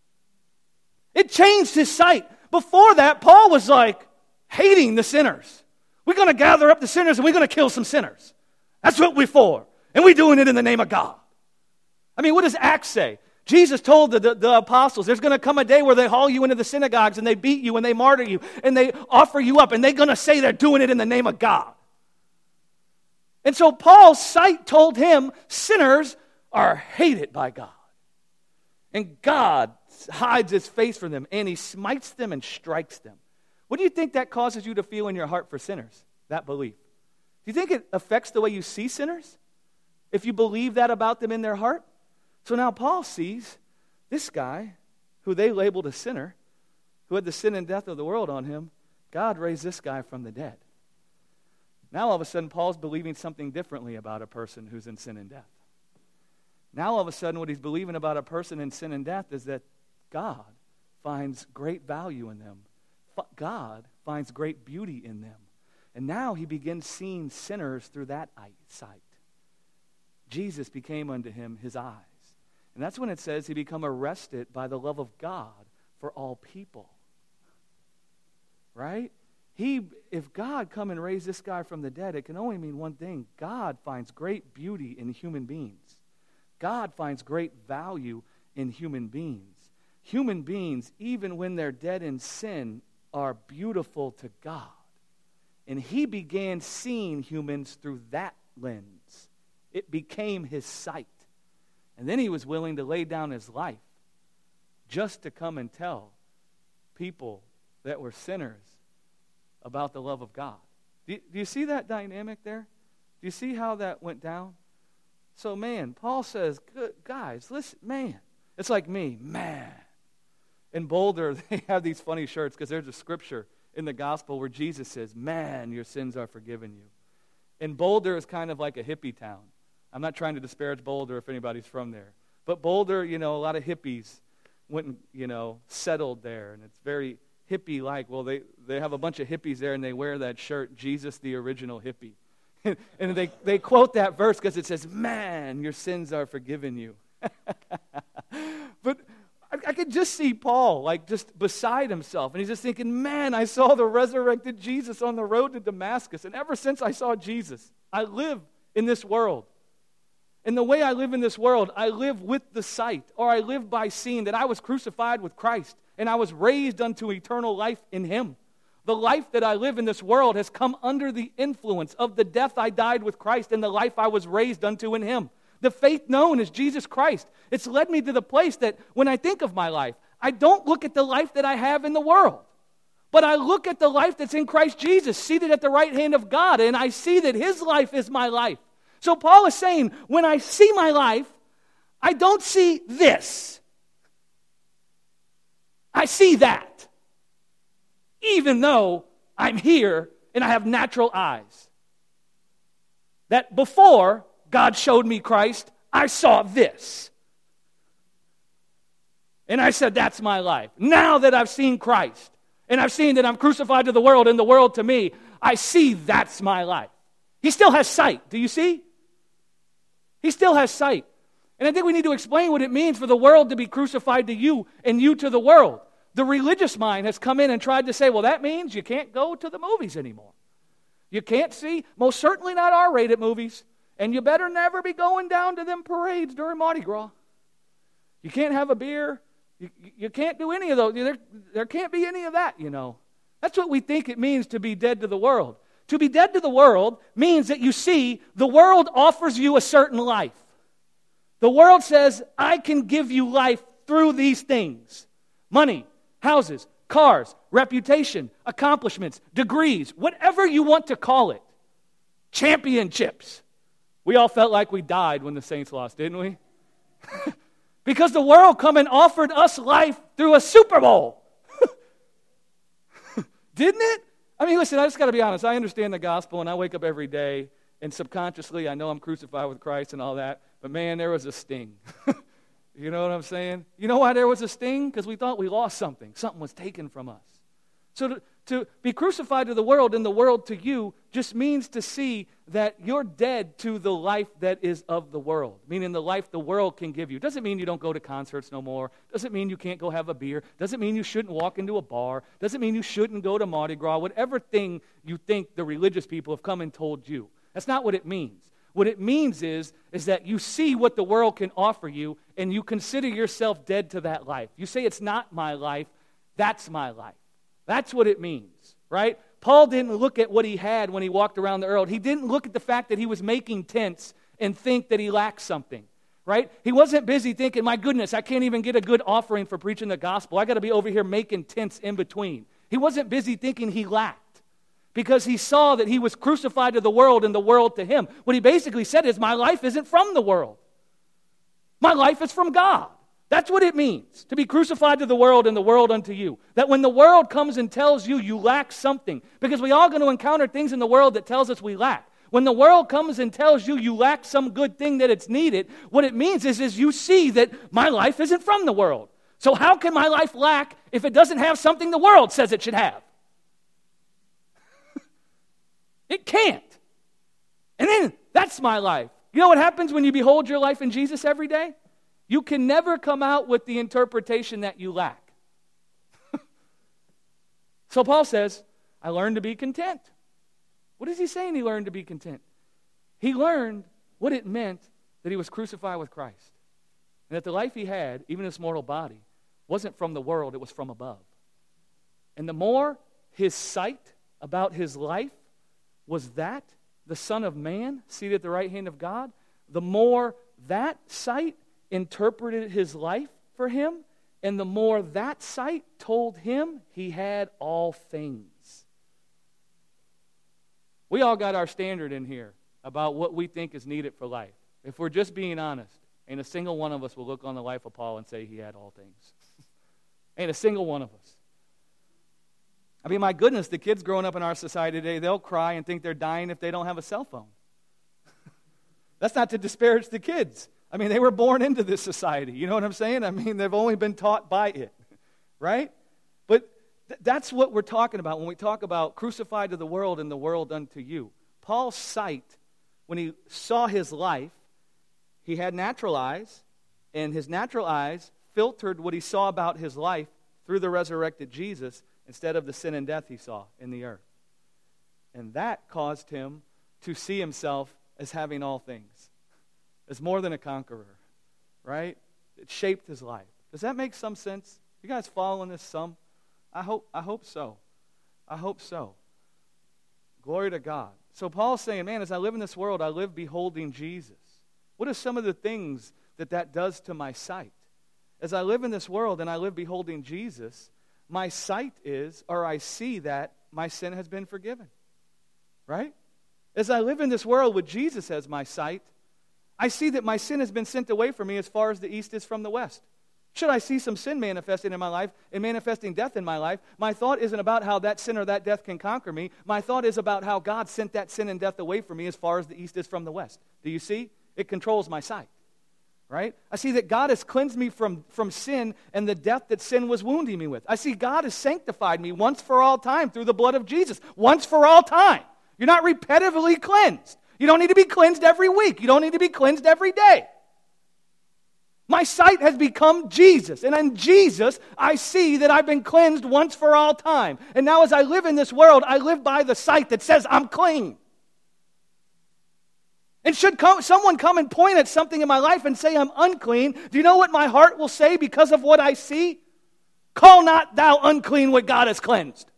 [SPEAKER 1] It changed his sight. Before that, Paul was like hating the sinners. We're going to gather up the sinners and we're going to kill some sinners. That's what we're for. And we're doing it in the name of God. I mean, what does Acts say? Jesus told the apostles, there's going to come a day where they haul you into the synagogues and they beat you and they martyr you and they offer you up and they're going to say they're doing it in the name of God. And so Paul's sight told him sinners are hated by God. And God hides his face from them and he smites them and strikes them. What do you think that causes you to feel in your heart for sinners, that belief? Do you think it affects the way you see sinners? If you believe that about them in their heart? So now Paul sees this guy who they labeled a sinner, who had the sin and death of the world on him. God raised this guy from the dead. Now all of a sudden, Paul's believing something differently about a person who's in sin and death. Now all of a sudden, what he's believing about a person in sin and death is that God finds great value in them. God finds great beauty in them. And now he begins seeing sinners through that sight. Jesus became unto him his eyes. And that's when it says he become arrested by the love of God for all people. Right? If God come and raise this guy from the dead, it can only mean one thing. God finds great beauty in human beings. God finds great value in human beings. Human beings, even when they're dead in sin, are beautiful to God. And he began seeing humans through that lens. It became his sight. And then he was willing to lay down his life just to come and tell people that were sinners about the love of God. Do you see that dynamic there? Do you see how that went down? So, man, Paul says, guys, listen, man. It's like me, man. In Boulder, they have these funny shirts because there's a scripture in the gospel where Jesus says, man, your sins are forgiven you. And Boulder is kind of like a hippie town. I'm not trying to disparage Boulder if anybody's from there. But Boulder, a lot of hippies went and, settled there. And it's very hippie-like. Well, they have a bunch of hippies there, and they wear that shirt, Jesus the original hippie. And they quote that verse because it says, man, your sins are forgiven you. But I could just see Paul, just beside himself. And he's just thinking, man, I saw the resurrected Jesus on the road to Damascus. And ever since I saw Jesus, I live in this world. And the way I live in this world, I live with the sight, or I live by seeing that I was crucified with Christ, and I was raised unto eternal life in him. The life that I live in this world has come under the influence of the death I died with Christ and the life I was raised unto in him. The faith known as Jesus Christ. It's led me to the place that when I think of my life, I don't look at the life that I have in the world, but I look at the life that's in Christ Jesus, seated at the right hand of God, and I see that his life is my life. So Paul is saying, when I see my life, I don't see this. I see that. Even though I'm here and I have natural eyes. That before God showed me Christ, I saw this. And I said, that's my life. Now that I've seen Christ, and I've seen that I'm crucified to the world and the world to me, I see that's my life. He still has sight. Do you see? He still has sight. And I think we need to explain what it means for the world to be crucified to you and you to the world. The religious mind has come in and tried to say, well, that means you can't go to the movies anymore. You can't see, most certainly not R-rated movies, and you better never be going down to them parades during Mardi Gras. You can't have a beer. You can't do any of those. There can't be any of that, you know. That's what we think it means to be dead to the world. To be dead to the world means that you see the world offers you a certain life. The world says, I can give you life through these things. Money, houses, cars, reputation, accomplishments, degrees, whatever you want to call it. Championships. We all felt like we died when the Saints lost, didn't we? Because the world come and offered us life through a Super Bowl. Didn't it? I mean, listen, I just got to be honest. I understand the gospel, and I wake up every day, and subconsciously I know I'm crucified with Christ and all that. But man, there was a sting. You know what I'm saying? You know why there was a sting? Because we thought we lost something. Something was taken from us. So to be crucified to the world and the world to you just means to see that you're dead to the life that is of the world, meaning the life the world can give you. Doesn't mean you don't go to concerts no more. Doesn't mean you can't go have a beer. Doesn't mean you shouldn't walk into a bar. Doesn't mean you shouldn't go to Mardi Gras. Whatever thing you think the religious people have come and told you. That's not what it means. What it means is that you see what the world can offer you and you consider yourself dead to that life. You say, it's not my life, that's my life. That's what it means, right? Paul didn't look at what he had when he walked around the world. He didn't look at the fact that he was making tents and think that he lacked something, right? He wasn't busy thinking, my goodness, I can't even get a good offering for preaching the gospel. I got to be over here making tents in between. He wasn't busy thinking he lacked because he saw that he was crucified to the world and the world to him. What he basically said is, my life isn't from the world. My life is from God. That's what it means, to be crucified to the world and the world unto you. That when the world comes and tells you you lack something, because we all going to encounter things in the world that tells us we lack. When the world comes and tells you you lack some good thing that it's needed, what it means is you see that my life isn't from the world. So how can my life lack if it doesn't have something the world says it should have? It can't. And then, that's my life. You know what happens when you behold your life in Jesus every day? You can never come out with the interpretation that you lack. So Paul says, I learned to be content. What is he saying he learned to be content? He learned what it meant that he was crucified with Christ. And that the life he had, even this mortal body, wasn't from the world, it was from above. And the more his sight about his life was that, the Son of Man, seated at the right hand of God, the more that sight interpreted his life for him, and the more that sight told him he had all things. We all got our standard in here about what we think is needed for life. If we're just being honest, ain't a single one of us will look on the life of Paul and say he had all things. Ain't a single one of us. I mean, my goodness, the kids growing up in our society today, they'll cry and think they're dying if they don't have a cell phone. That's not to disparage the kids. I mean, they were born into this society. You know what I'm saying? I mean, they've only been taught by it, right? But that's what we're talking about when we talk about crucified to the world and the world unto you. Paul's sight, when he saw his life, he had natural eyes, and his natural eyes filtered what he saw about his life through the resurrected Jesus instead of the sin and death he saw in the earth. And that caused him to see himself as having all things, as more than a conqueror, right? It shaped his life. Does that make some sense? You guys following this some? I hope so. I hope so. Glory to God. So Paul's saying, man, as I live in this world, I live beholding Jesus. What are some of the things that does to my sight? As I live in this world and I live beholding Jesus, my sight is, or I see that my sin has been forgiven. Right? As I live in this world with Jesus as my sight, I see that my sin has been sent away from me as far as the east is from the west. Should I see some sin manifesting in my life and manifesting death in my life, my thought isn't about how that sin or that death can conquer me. My thought is about how God sent that sin and death away from me as far as the east is from the west. Do you see? It controls my sight. right? I see that God has cleansed me from sin and the death that sin was wounding me with. I see God has sanctified me once for all time through the blood of Jesus. Once for all time. You're not repetitively cleansed. You don't need to be cleansed every week. You don't need to be cleansed every day. My sight has become Jesus. And in Jesus, I see that I've been cleansed once for all time. And now as I live in this world, I live by the sight that says I'm clean. And should someone come and point at something in my life and say I'm unclean, do you know what my heart will say because of what I see? Call not thou unclean what God has cleansed.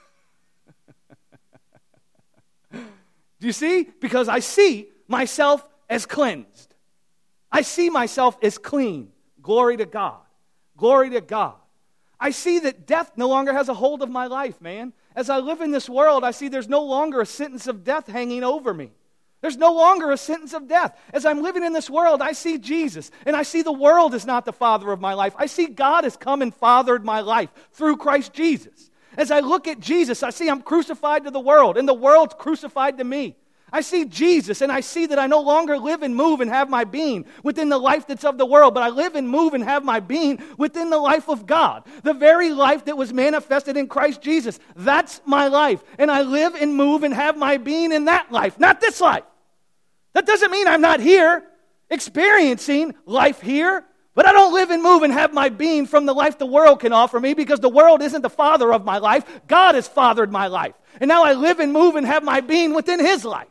[SPEAKER 1] Do you see? Because I see myself as cleansed. I see myself as clean. Glory to God. Glory to God. I see that death no longer has a hold of my life, man. As I live in this world, I see there's no longer a sentence of death hanging over me. There's no longer a sentence of death. As I'm living in this world, I see Jesus, and I see the world is not the father of my life. I see God has come and fathered my life through Christ Jesus. As I look at Jesus, I see I'm crucified to the world, and the world's crucified to me. I see Jesus, and I see that I no longer live and move and have my being within the life that's of the world, but I live and move and have my being within the life of God. The very life that was manifested in Christ Jesus. That's my life. And I live and move and have my being in that life, not this life. That doesn't mean I'm not here experiencing life here, but I don't live and move and have my being from the life the world can offer me because the world isn't the father of my life. God has fathered my life. And now I live and move and have my being within His life.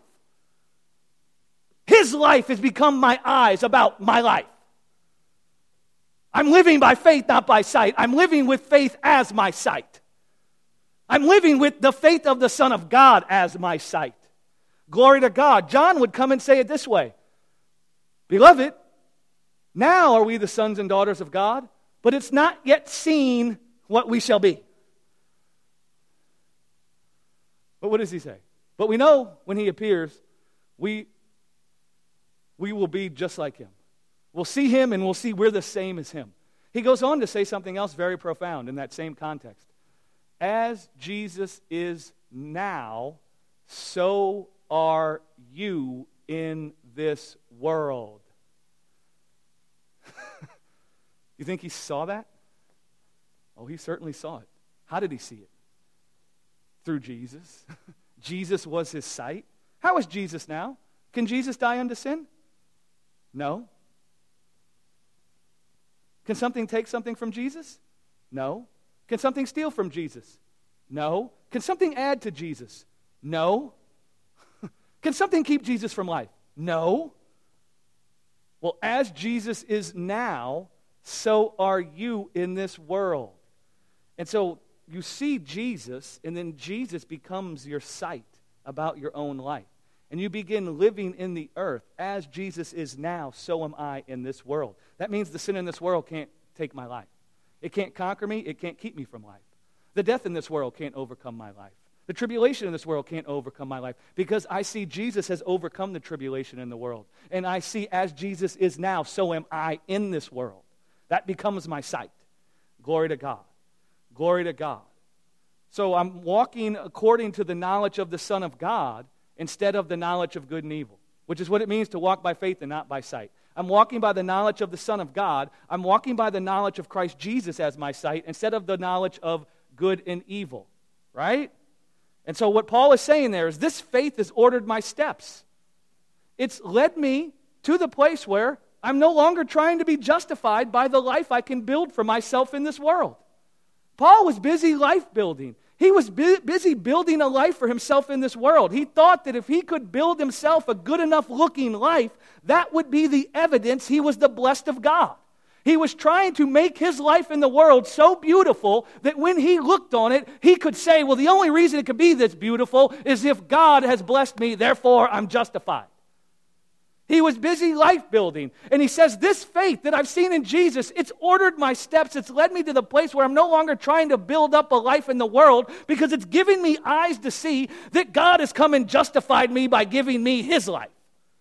[SPEAKER 1] His life has become my eyes about my life. I'm living by faith, not by sight. I'm living with faith as my sight. I'm living with the faith of the Son of God as my sight. Glory to God. John would come and say it this way. Beloved, now are we the sons and daughters of God, but it's not yet seen what we shall be. But what does he say? But we know when He appears, we will be just like Him. We'll see Him and we'll see we're the same as Him. He goes on to say something else very profound in that same context. As Jesus is now, so are you in this world. You think He saw that? Oh, He certainly saw it. How did He see it? Through Jesus. Jesus was His sight. How is Jesus now? Can Jesus die unto sin? No. Can something take something from Jesus? No. Can something steal from Jesus? No. Can something add to Jesus? No. Can something keep Jesus from life? No. Well, as Jesus is now, so are you in this world. And so you see Jesus, and then Jesus becomes your sight about your own life. And you begin living in the earth. As Jesus is now, so am I in this world. That means the sin in this world can't take my life. It can't conquer me. It can't keep me from life. The death in this world can't overcome my life. The tribulation in this world can't overcome my life because I see Jesus has overcome the tribulation in the world. And I see as Jesus is now, so am I in this world. That becomes my sight. Glory to God. Glory to God. So I'm walking according to the knowledge of the Son of God instead of the knowledge of good and evil, which is what it means to walk by faith and not by sight. I'm walking by the knowledge of the Son of God. I'm walking by the knowledge of Christ Jesus as my sight instead of the knowledge of good and evil. Right? And so what Paul is saying there is this faith has ordered my steps. It's led me to the place where I'm no longer trying to be justified by the life I can build for myself in this world. Paul was busy life building. He was busy building a life for himself in this world. He thought that if he could build himself a good enough looking life, that would be the evidence he was the blessed of God. He was trying to make his life in the world so beautiful that when he looked on it, he could say, well, the only reason it could be this beautiful is if God has blessed me, therefore I'm justified. He was busy life building. And he says, this faith that I've seen in Jesus, it's ordered my steps. It's led me to the place where I'm no longer trying to build up a life in the world because it's giving me eyes to see that God has come and justified me by giving me His life.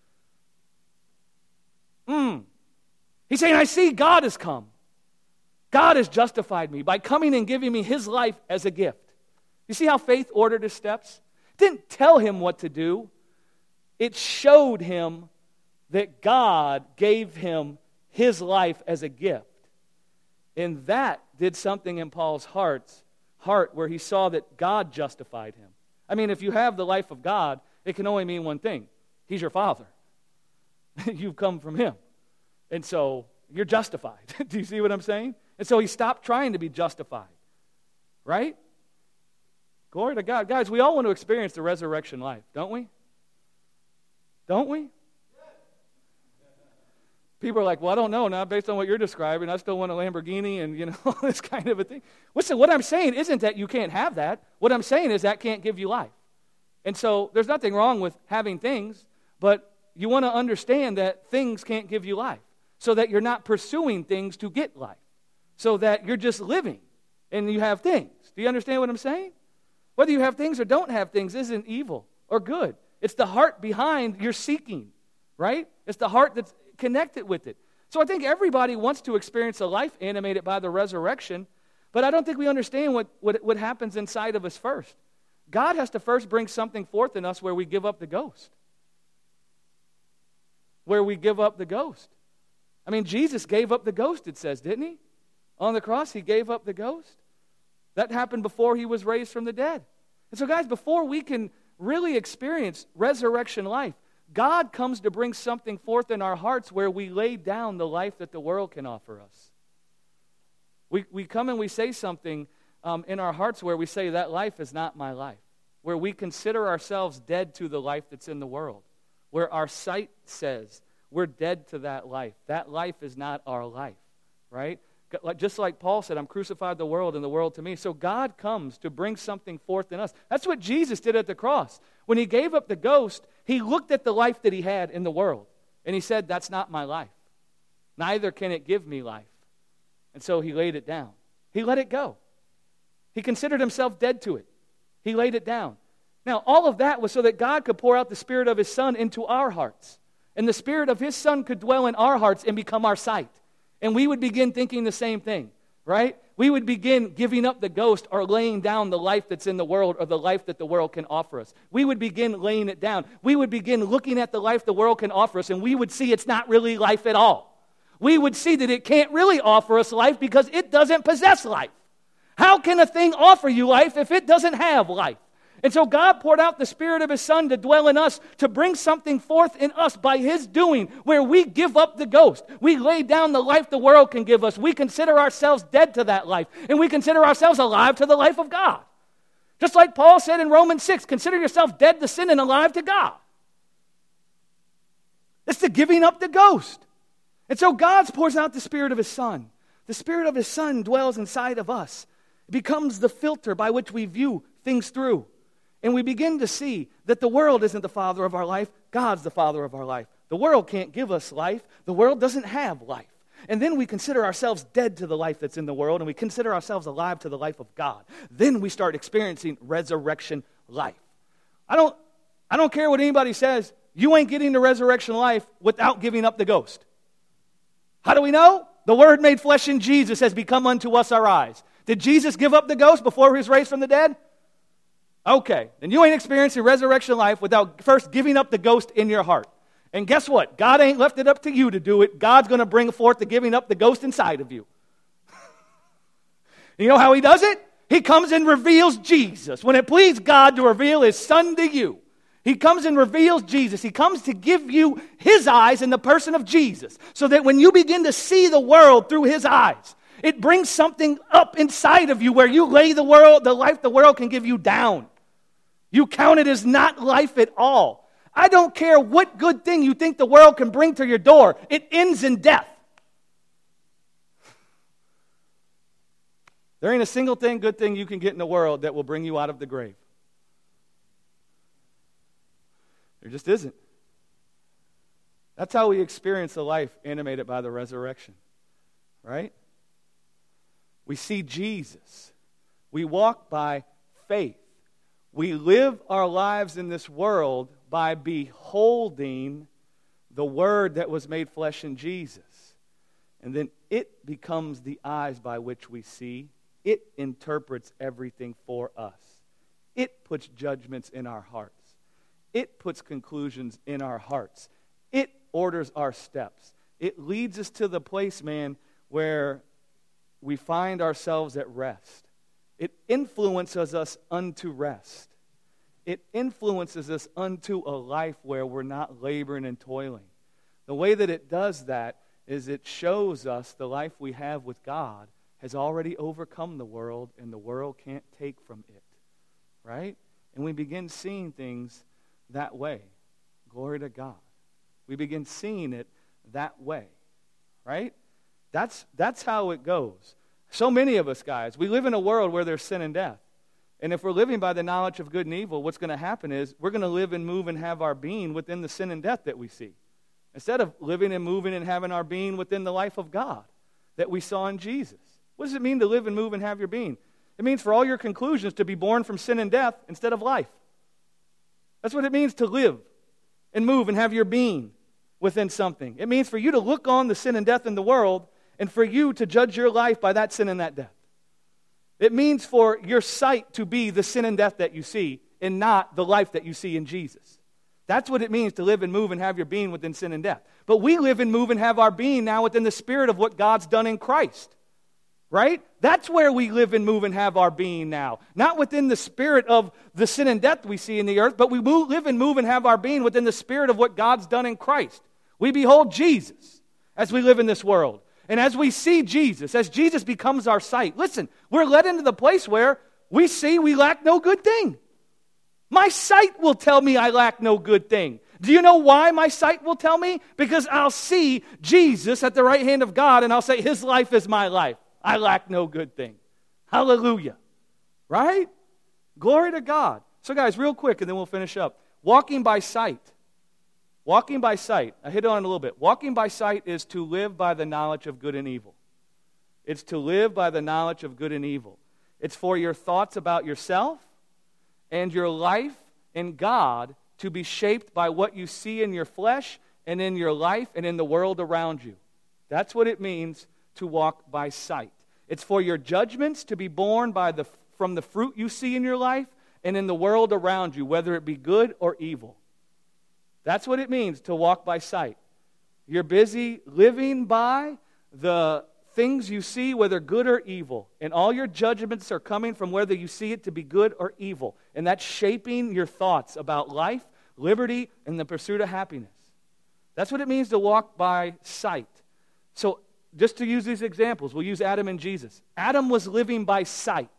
[SPEAKER 1] He's saying, I see God has come. God has justified me by coming and giving me His life as a gift. You see how faith ordered his steps? It didn't tell him what to do. It showed him that God gave him his life as a gift. And that did something in Paul's heart where he saw that God justified him. I mean, if you have the life of God, it can only mean one thing. He's your Father. You've come from him. And so you're justified. Do you see what I'm saying? And so he stopped trying to be justified. Right? Glory to God. Guys, we all want to experience the resurrection life, don't we? Don't we? People are like, well, I don't know now, based on what you're describing. I still want a Lamborghini and, this kind of a thing. Listen, what I'm saying isn't that you can't have that. What I'm saying is that can't give you life. And so there's nothing wrong with having things, but you want to understand that things can't give you life, so that you're not pursuing things to get life, so that you're just living and you have things. Do you understand what I'm saying? Whether you have things or don't have things isn't evil or good. It's the heart behind your seeking, right? It's the heart that's connected with it. So I think everybody wants to experience a life animated by the resurrection, but I don't think we understand what happens inside of us first. God has to first bring something forth in us where we give up the ghost. Where we give up the ghost. I mean, Jesus gave up the ghost, it says, didn't he? On the cross, he gave up the ghost. That happened before he was raised from the dead. And so, guys, before we can really experience resurrection life, God comes to bring something forth in our hearts where we lay down the life that the world can offer us. We come and we say something in our hearts where we say, that life is not my life. Where we consider ourselves dead to the life that's in the world. Where our sight says we're dead to that life. That life is not our life, right? Just like Paul said, I'm crucified to the world and the world to me. So God comes to bring something forth in us. That's what Jesus did at the cross. When he gave up the ghost, he looked at the life that he had in the world. And he said, that's not my life. Neither can it give me life. And so he laid it down. He let it go. He considered himself dead to it. He laid it down. Now, all of that was so that God could pour out the Spirit of his Son into our hearts. And the Spirit of his Son could dwell in our hearts and become our sight. And we would begin thinking the same thing, right? We would begin giving up the ghost or laying down the life that's in the world or the life that the world can offer us. We would begin laying it down. We would begin looking at the life the world can offer us, and we would see it's not really life at all. We would see that it can't really offer us life because it doesn't possess life. How can a thing offer you life if it doesn't have life? And so God poured out the Spirit of his Son to dwell in us, to bring something forth in us by his doing, where we give up the ghost. We lay down the life the world can give us. We consider ourselves dead to that life, and we consider ourselves alive to the life of God. Just like Paul said in Romans 6, consider yourself dead to sin and alive to God. It's the giving up the ghost. And so God pours out the Spirit of his Son. The Spirit of his Son dwells inside of us. It becomes the filter by which we view things through. And we begin to see that the world isn't the father of our life. God's the father of our life. The world can't give us life. The world doesn't have life. And then we consider ourselves dead to the life that's in the world, and we consider ourselves alive to the life of God. Then we start experiencing resurrection life. I don't care what anybody says. You ain't getting the resurrection life without giving up the ghost. How do we know? The Word made flesh in Jesus has become unto us our eyes. Did Jesus give up the ghost before he was raised from the dead? Okay, then you ain't experiencing resurrection life without first giving up the ghost in your heart. And guess what? God ain't left it up to you to do it. God's going to bring forth the giving up the ghost inside of you. You know how he does it? He comes and reveals Jesus. When it pleased God to reveal his Son to you, he comes and reveals Jesus. He comes to give you his eyes in the person of Jesus, so that when you begin to see the world through his eyes, it brings something up inside of you where you lay the life the world can give you down. You count it as not life at all. I don't care what good thing you think the world can bring to your door. It ends in death. There ain't a single good thing you can get in the world that will bring you out of the grave. There just isn't. That's how we experience a life animated by the resurrection. Right? We see Jesus. We walk by faith. We live our lives in this world by beholding the Word that was made flesh in Jesus. And then it becomes the eyes by which we see. It interprets everything for us. It puts judgments in our hearts. It puts conclusions in our hearts. It orders our steps. it leads us to the place, man, where we find ourselves at rest. It influences us unto rest. It influences us unto a life where we're not laboring and toiling. The way that it does that is it shows us the life we have with God has already overcome the world, and the world can't take from it. Right? And we begin seeing things that way. Glory to God. We begin seeing it that way. Right? That's how it goes. So many of us, guys, we live in a world where there's sin and death. And if we're living by the knowledge of good and evil, what's going to happen is we're going to live and move and have our being within the sin and death that we see. Instead of living and moving and having our being within the life of God that we saw in Jesus. What does it mean to live and move and have your being? It means for all your conclusions to be born from sin and death instead of life. That's what it means to live and move and have your being within something. It means for you to look on the sin and death in the world and for you to judge your life by that sin and that death. It means for your sight to be the sin and death that you see and not the life that you see in Jesus. That's what it means to live and move and have your being within sin and death. But we live and move and have our being now within the spirit of what God's done in Christ. Right? That's where we live and move and have our being now. Not within the spirit of the sin and death we see in the earth, but we live and move and have our being within the spirit of what God's done in Christ. We behold Jesus as we live in this world. And as we see Jesus, as Jesus becomes our sight, listen, we're led into the place where we see we lack no good thing. My sight will tell me I lack no good thing. Do you know why my sight will tell me? Because I'll see Jesus at the right hand of God and I'll say, His life is my life. I lack no good thing. Hallelujah. Right? Glory to God. So guys, real quick and then we'll finish up. Walking by sight. Walking by sight. I hit on it a little bit. Walking by sight is to live by the knowledge of good and evil. It's to live by the knowledge of good and evil. It's for your thoughts about yourself and your life in God to be shaped by what you see in your flesh and in your life and in the world around you. That's what it means to walk by sight. It's for your judgments to be born from the fruit you see in your life and in the world around you, whether it be good or evil. That's what it means to walk by sight. You're busy living by the things you see, whether good or evil. And all your judgments are coming from whether you see it to be good or evil. And that's shaping your thoughts about life, liberty, and the pursuit of happiness. That's what it means to walk by sight. So, just to use these examples, we'll use Adam and Jesus. Adam was living by sight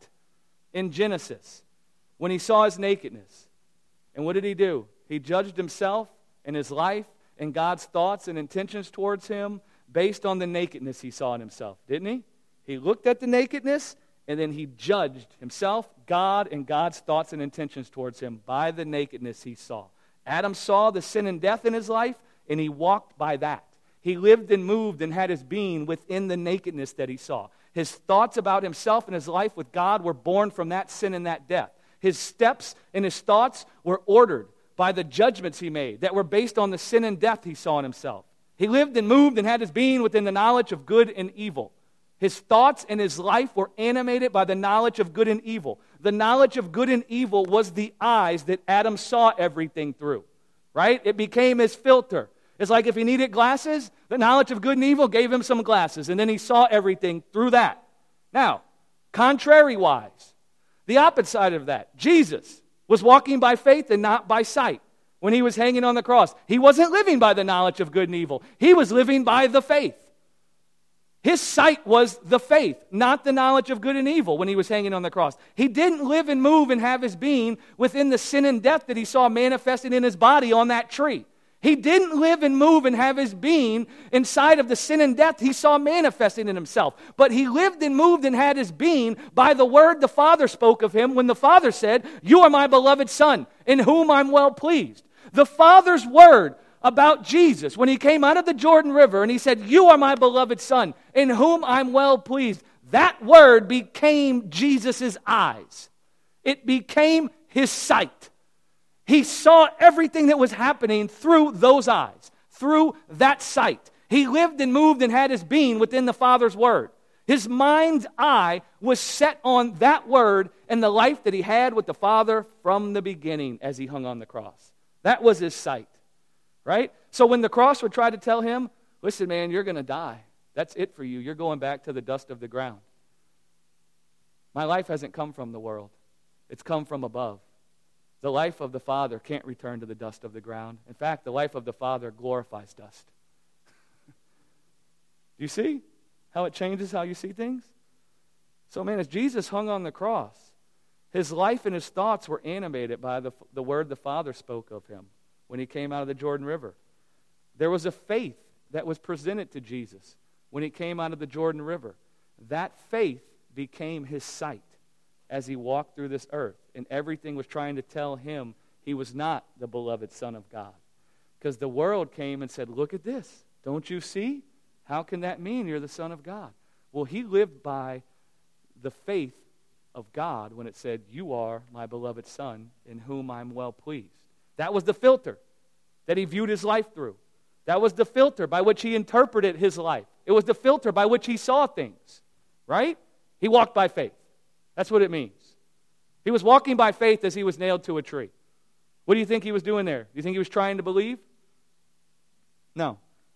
[SPEAKER 1] in Genesis when he saw his nakedness. And what did he do? He judged himself and his life and God's thoughts and intentions towards him based on the nakedness he saw in himself, didn't he? He looked at the nakedness and then he judged himself, God, and God's thoughts and intentions towards him by the nakedness he saw. Adam saw the sin and death in his life and he walked by that. He lived and moved and had his being within the nakedness that he saw. His thoughts about himself and his life with God were born from that sin and that death. His steps and his thoughts were ordered by the judgments he made that were based on the sin and death he saw in himself. He lived and moved and had his being within the knowledge of good and evil. His thoughts and his life were animated by the knowledge of good and evil. The knowledge of good and evil was the eyes that Adam saw everything through, right? It became his filter. It's like if he needed glasses, the knowledge of good and evil gave him some glasses, and then he saw everything through that. Now, contrary-wise, the opposite side of that, Jesus was walking by faith and not by sight when he was hanging on the cross. He wasn't living by the knowledge of good and evil. He was living by the faith. His sight was the faith, not the knowledge of good and evil when he was hanging on the cross. He didn't live and move and have his being within the sin and death that he saw manifested in his body on that tree. He didn't live and move and have his being inside of the sin and death he saw manifesting in himself. But he lived and moved and had his being by the word the Father spoke of him when the Father said, "You are my beloved Son, in whom I'm well pleased." The Father's word about Jesus when he came out of the Jordan River and he said, "You are my beloved Son, in whom I'm well pleased." That word became Jesus' eyes. It became his sight. He saw everything that was happening through those eyes, through that sight. He lived and moved and had his being within the Father's word. His mind's eye was set on that word and the life that he had with the Father from the beginning as he hung on the cross. That was his sight, right? So when the cross would try to tell him, Listen, man, you're going to die. That's it for you. You're going back to the dust of the ground. My life hasn't come from the world. It's come from above. The life of the Father can't return to the dust of the ground. In fact, the life of the Father glorifies dust. Do you see how it changes how you see things? So, man, as Jesus hung on the cross, his life and his thoughts were animated by the word the Father spoke of him when he came out of the Jordan River. There was a faith that was presented to Jesus when he came out of the Jordan River. That faith became his sight as he walked through this earth, and everything was trying to tell him he was not the beloved Son of God. Because the world came and said, look at this. Don't you see? How can that mean you're the Son of God? Well, he lived by the faith of God when it said, you are my beloved Son in whom I'm well pleased. That was the filter that he viewed his life through. That was the filter by which he interpreted his life. It was the filter by which he saw things, right? He walked by faith. That's what it means. He was walking by faith as he was nailed to a tree. What do you think he was doing there? Do you think he was trying to believe? No.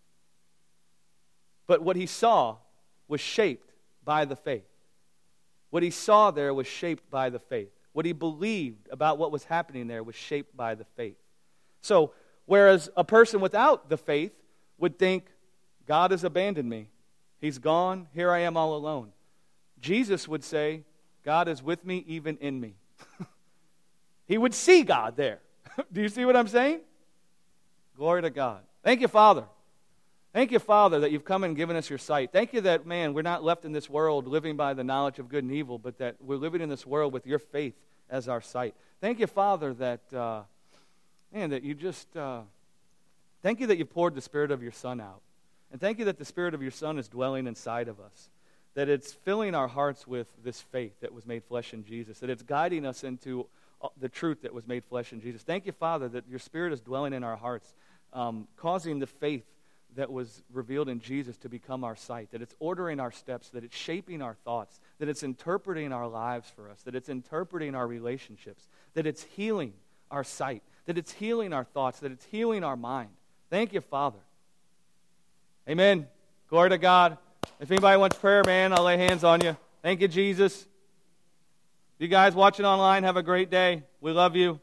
[SPEAKER 1] But what he saw was shaped by the faith. What he saw there was shaped by the faith. What he believed about what was happening there was shaped by the faith. So, whereas a person without the faith would think, God has abandoned me. He's gone. Here I am all alone. Jesus would say, God is with me even in me. He would see God there. Do you see what I'm saying? Glory to God. Thank you, Father. Thank you, Father, that you've come and given us your sight. Thank you that, man, we're not left in this world living by the knowledge of good and evil, but that we're living in this world with your faith as our sight. Thank you, Father, that, that you just, thank you that you poured the Spirit of your Son out. And thank you that the Spirit of your Son is dwelling inside of us. That it's filling our hearts with this faith that was made flesh in Jesus. That it's guiding us into the truth that was made flesh in Jesus. Thank you, Father, that your Spirit is dwelling in our hearts, causing the faith that was revealed in Jesus to become our sight. That it's ordering our steps, that it's shaping our thoughts, that it's interpreting our lives for us, that it's interpreting our relationships, that it's healing our sight, that it's healing our thoughts, that it's healing our mind. Thank you, Father. Amen. Glory to God. If anybody wants prayer, man, I'll lay hands on you. Thank you, Jesus. You guys watching online, have a great day. We love you.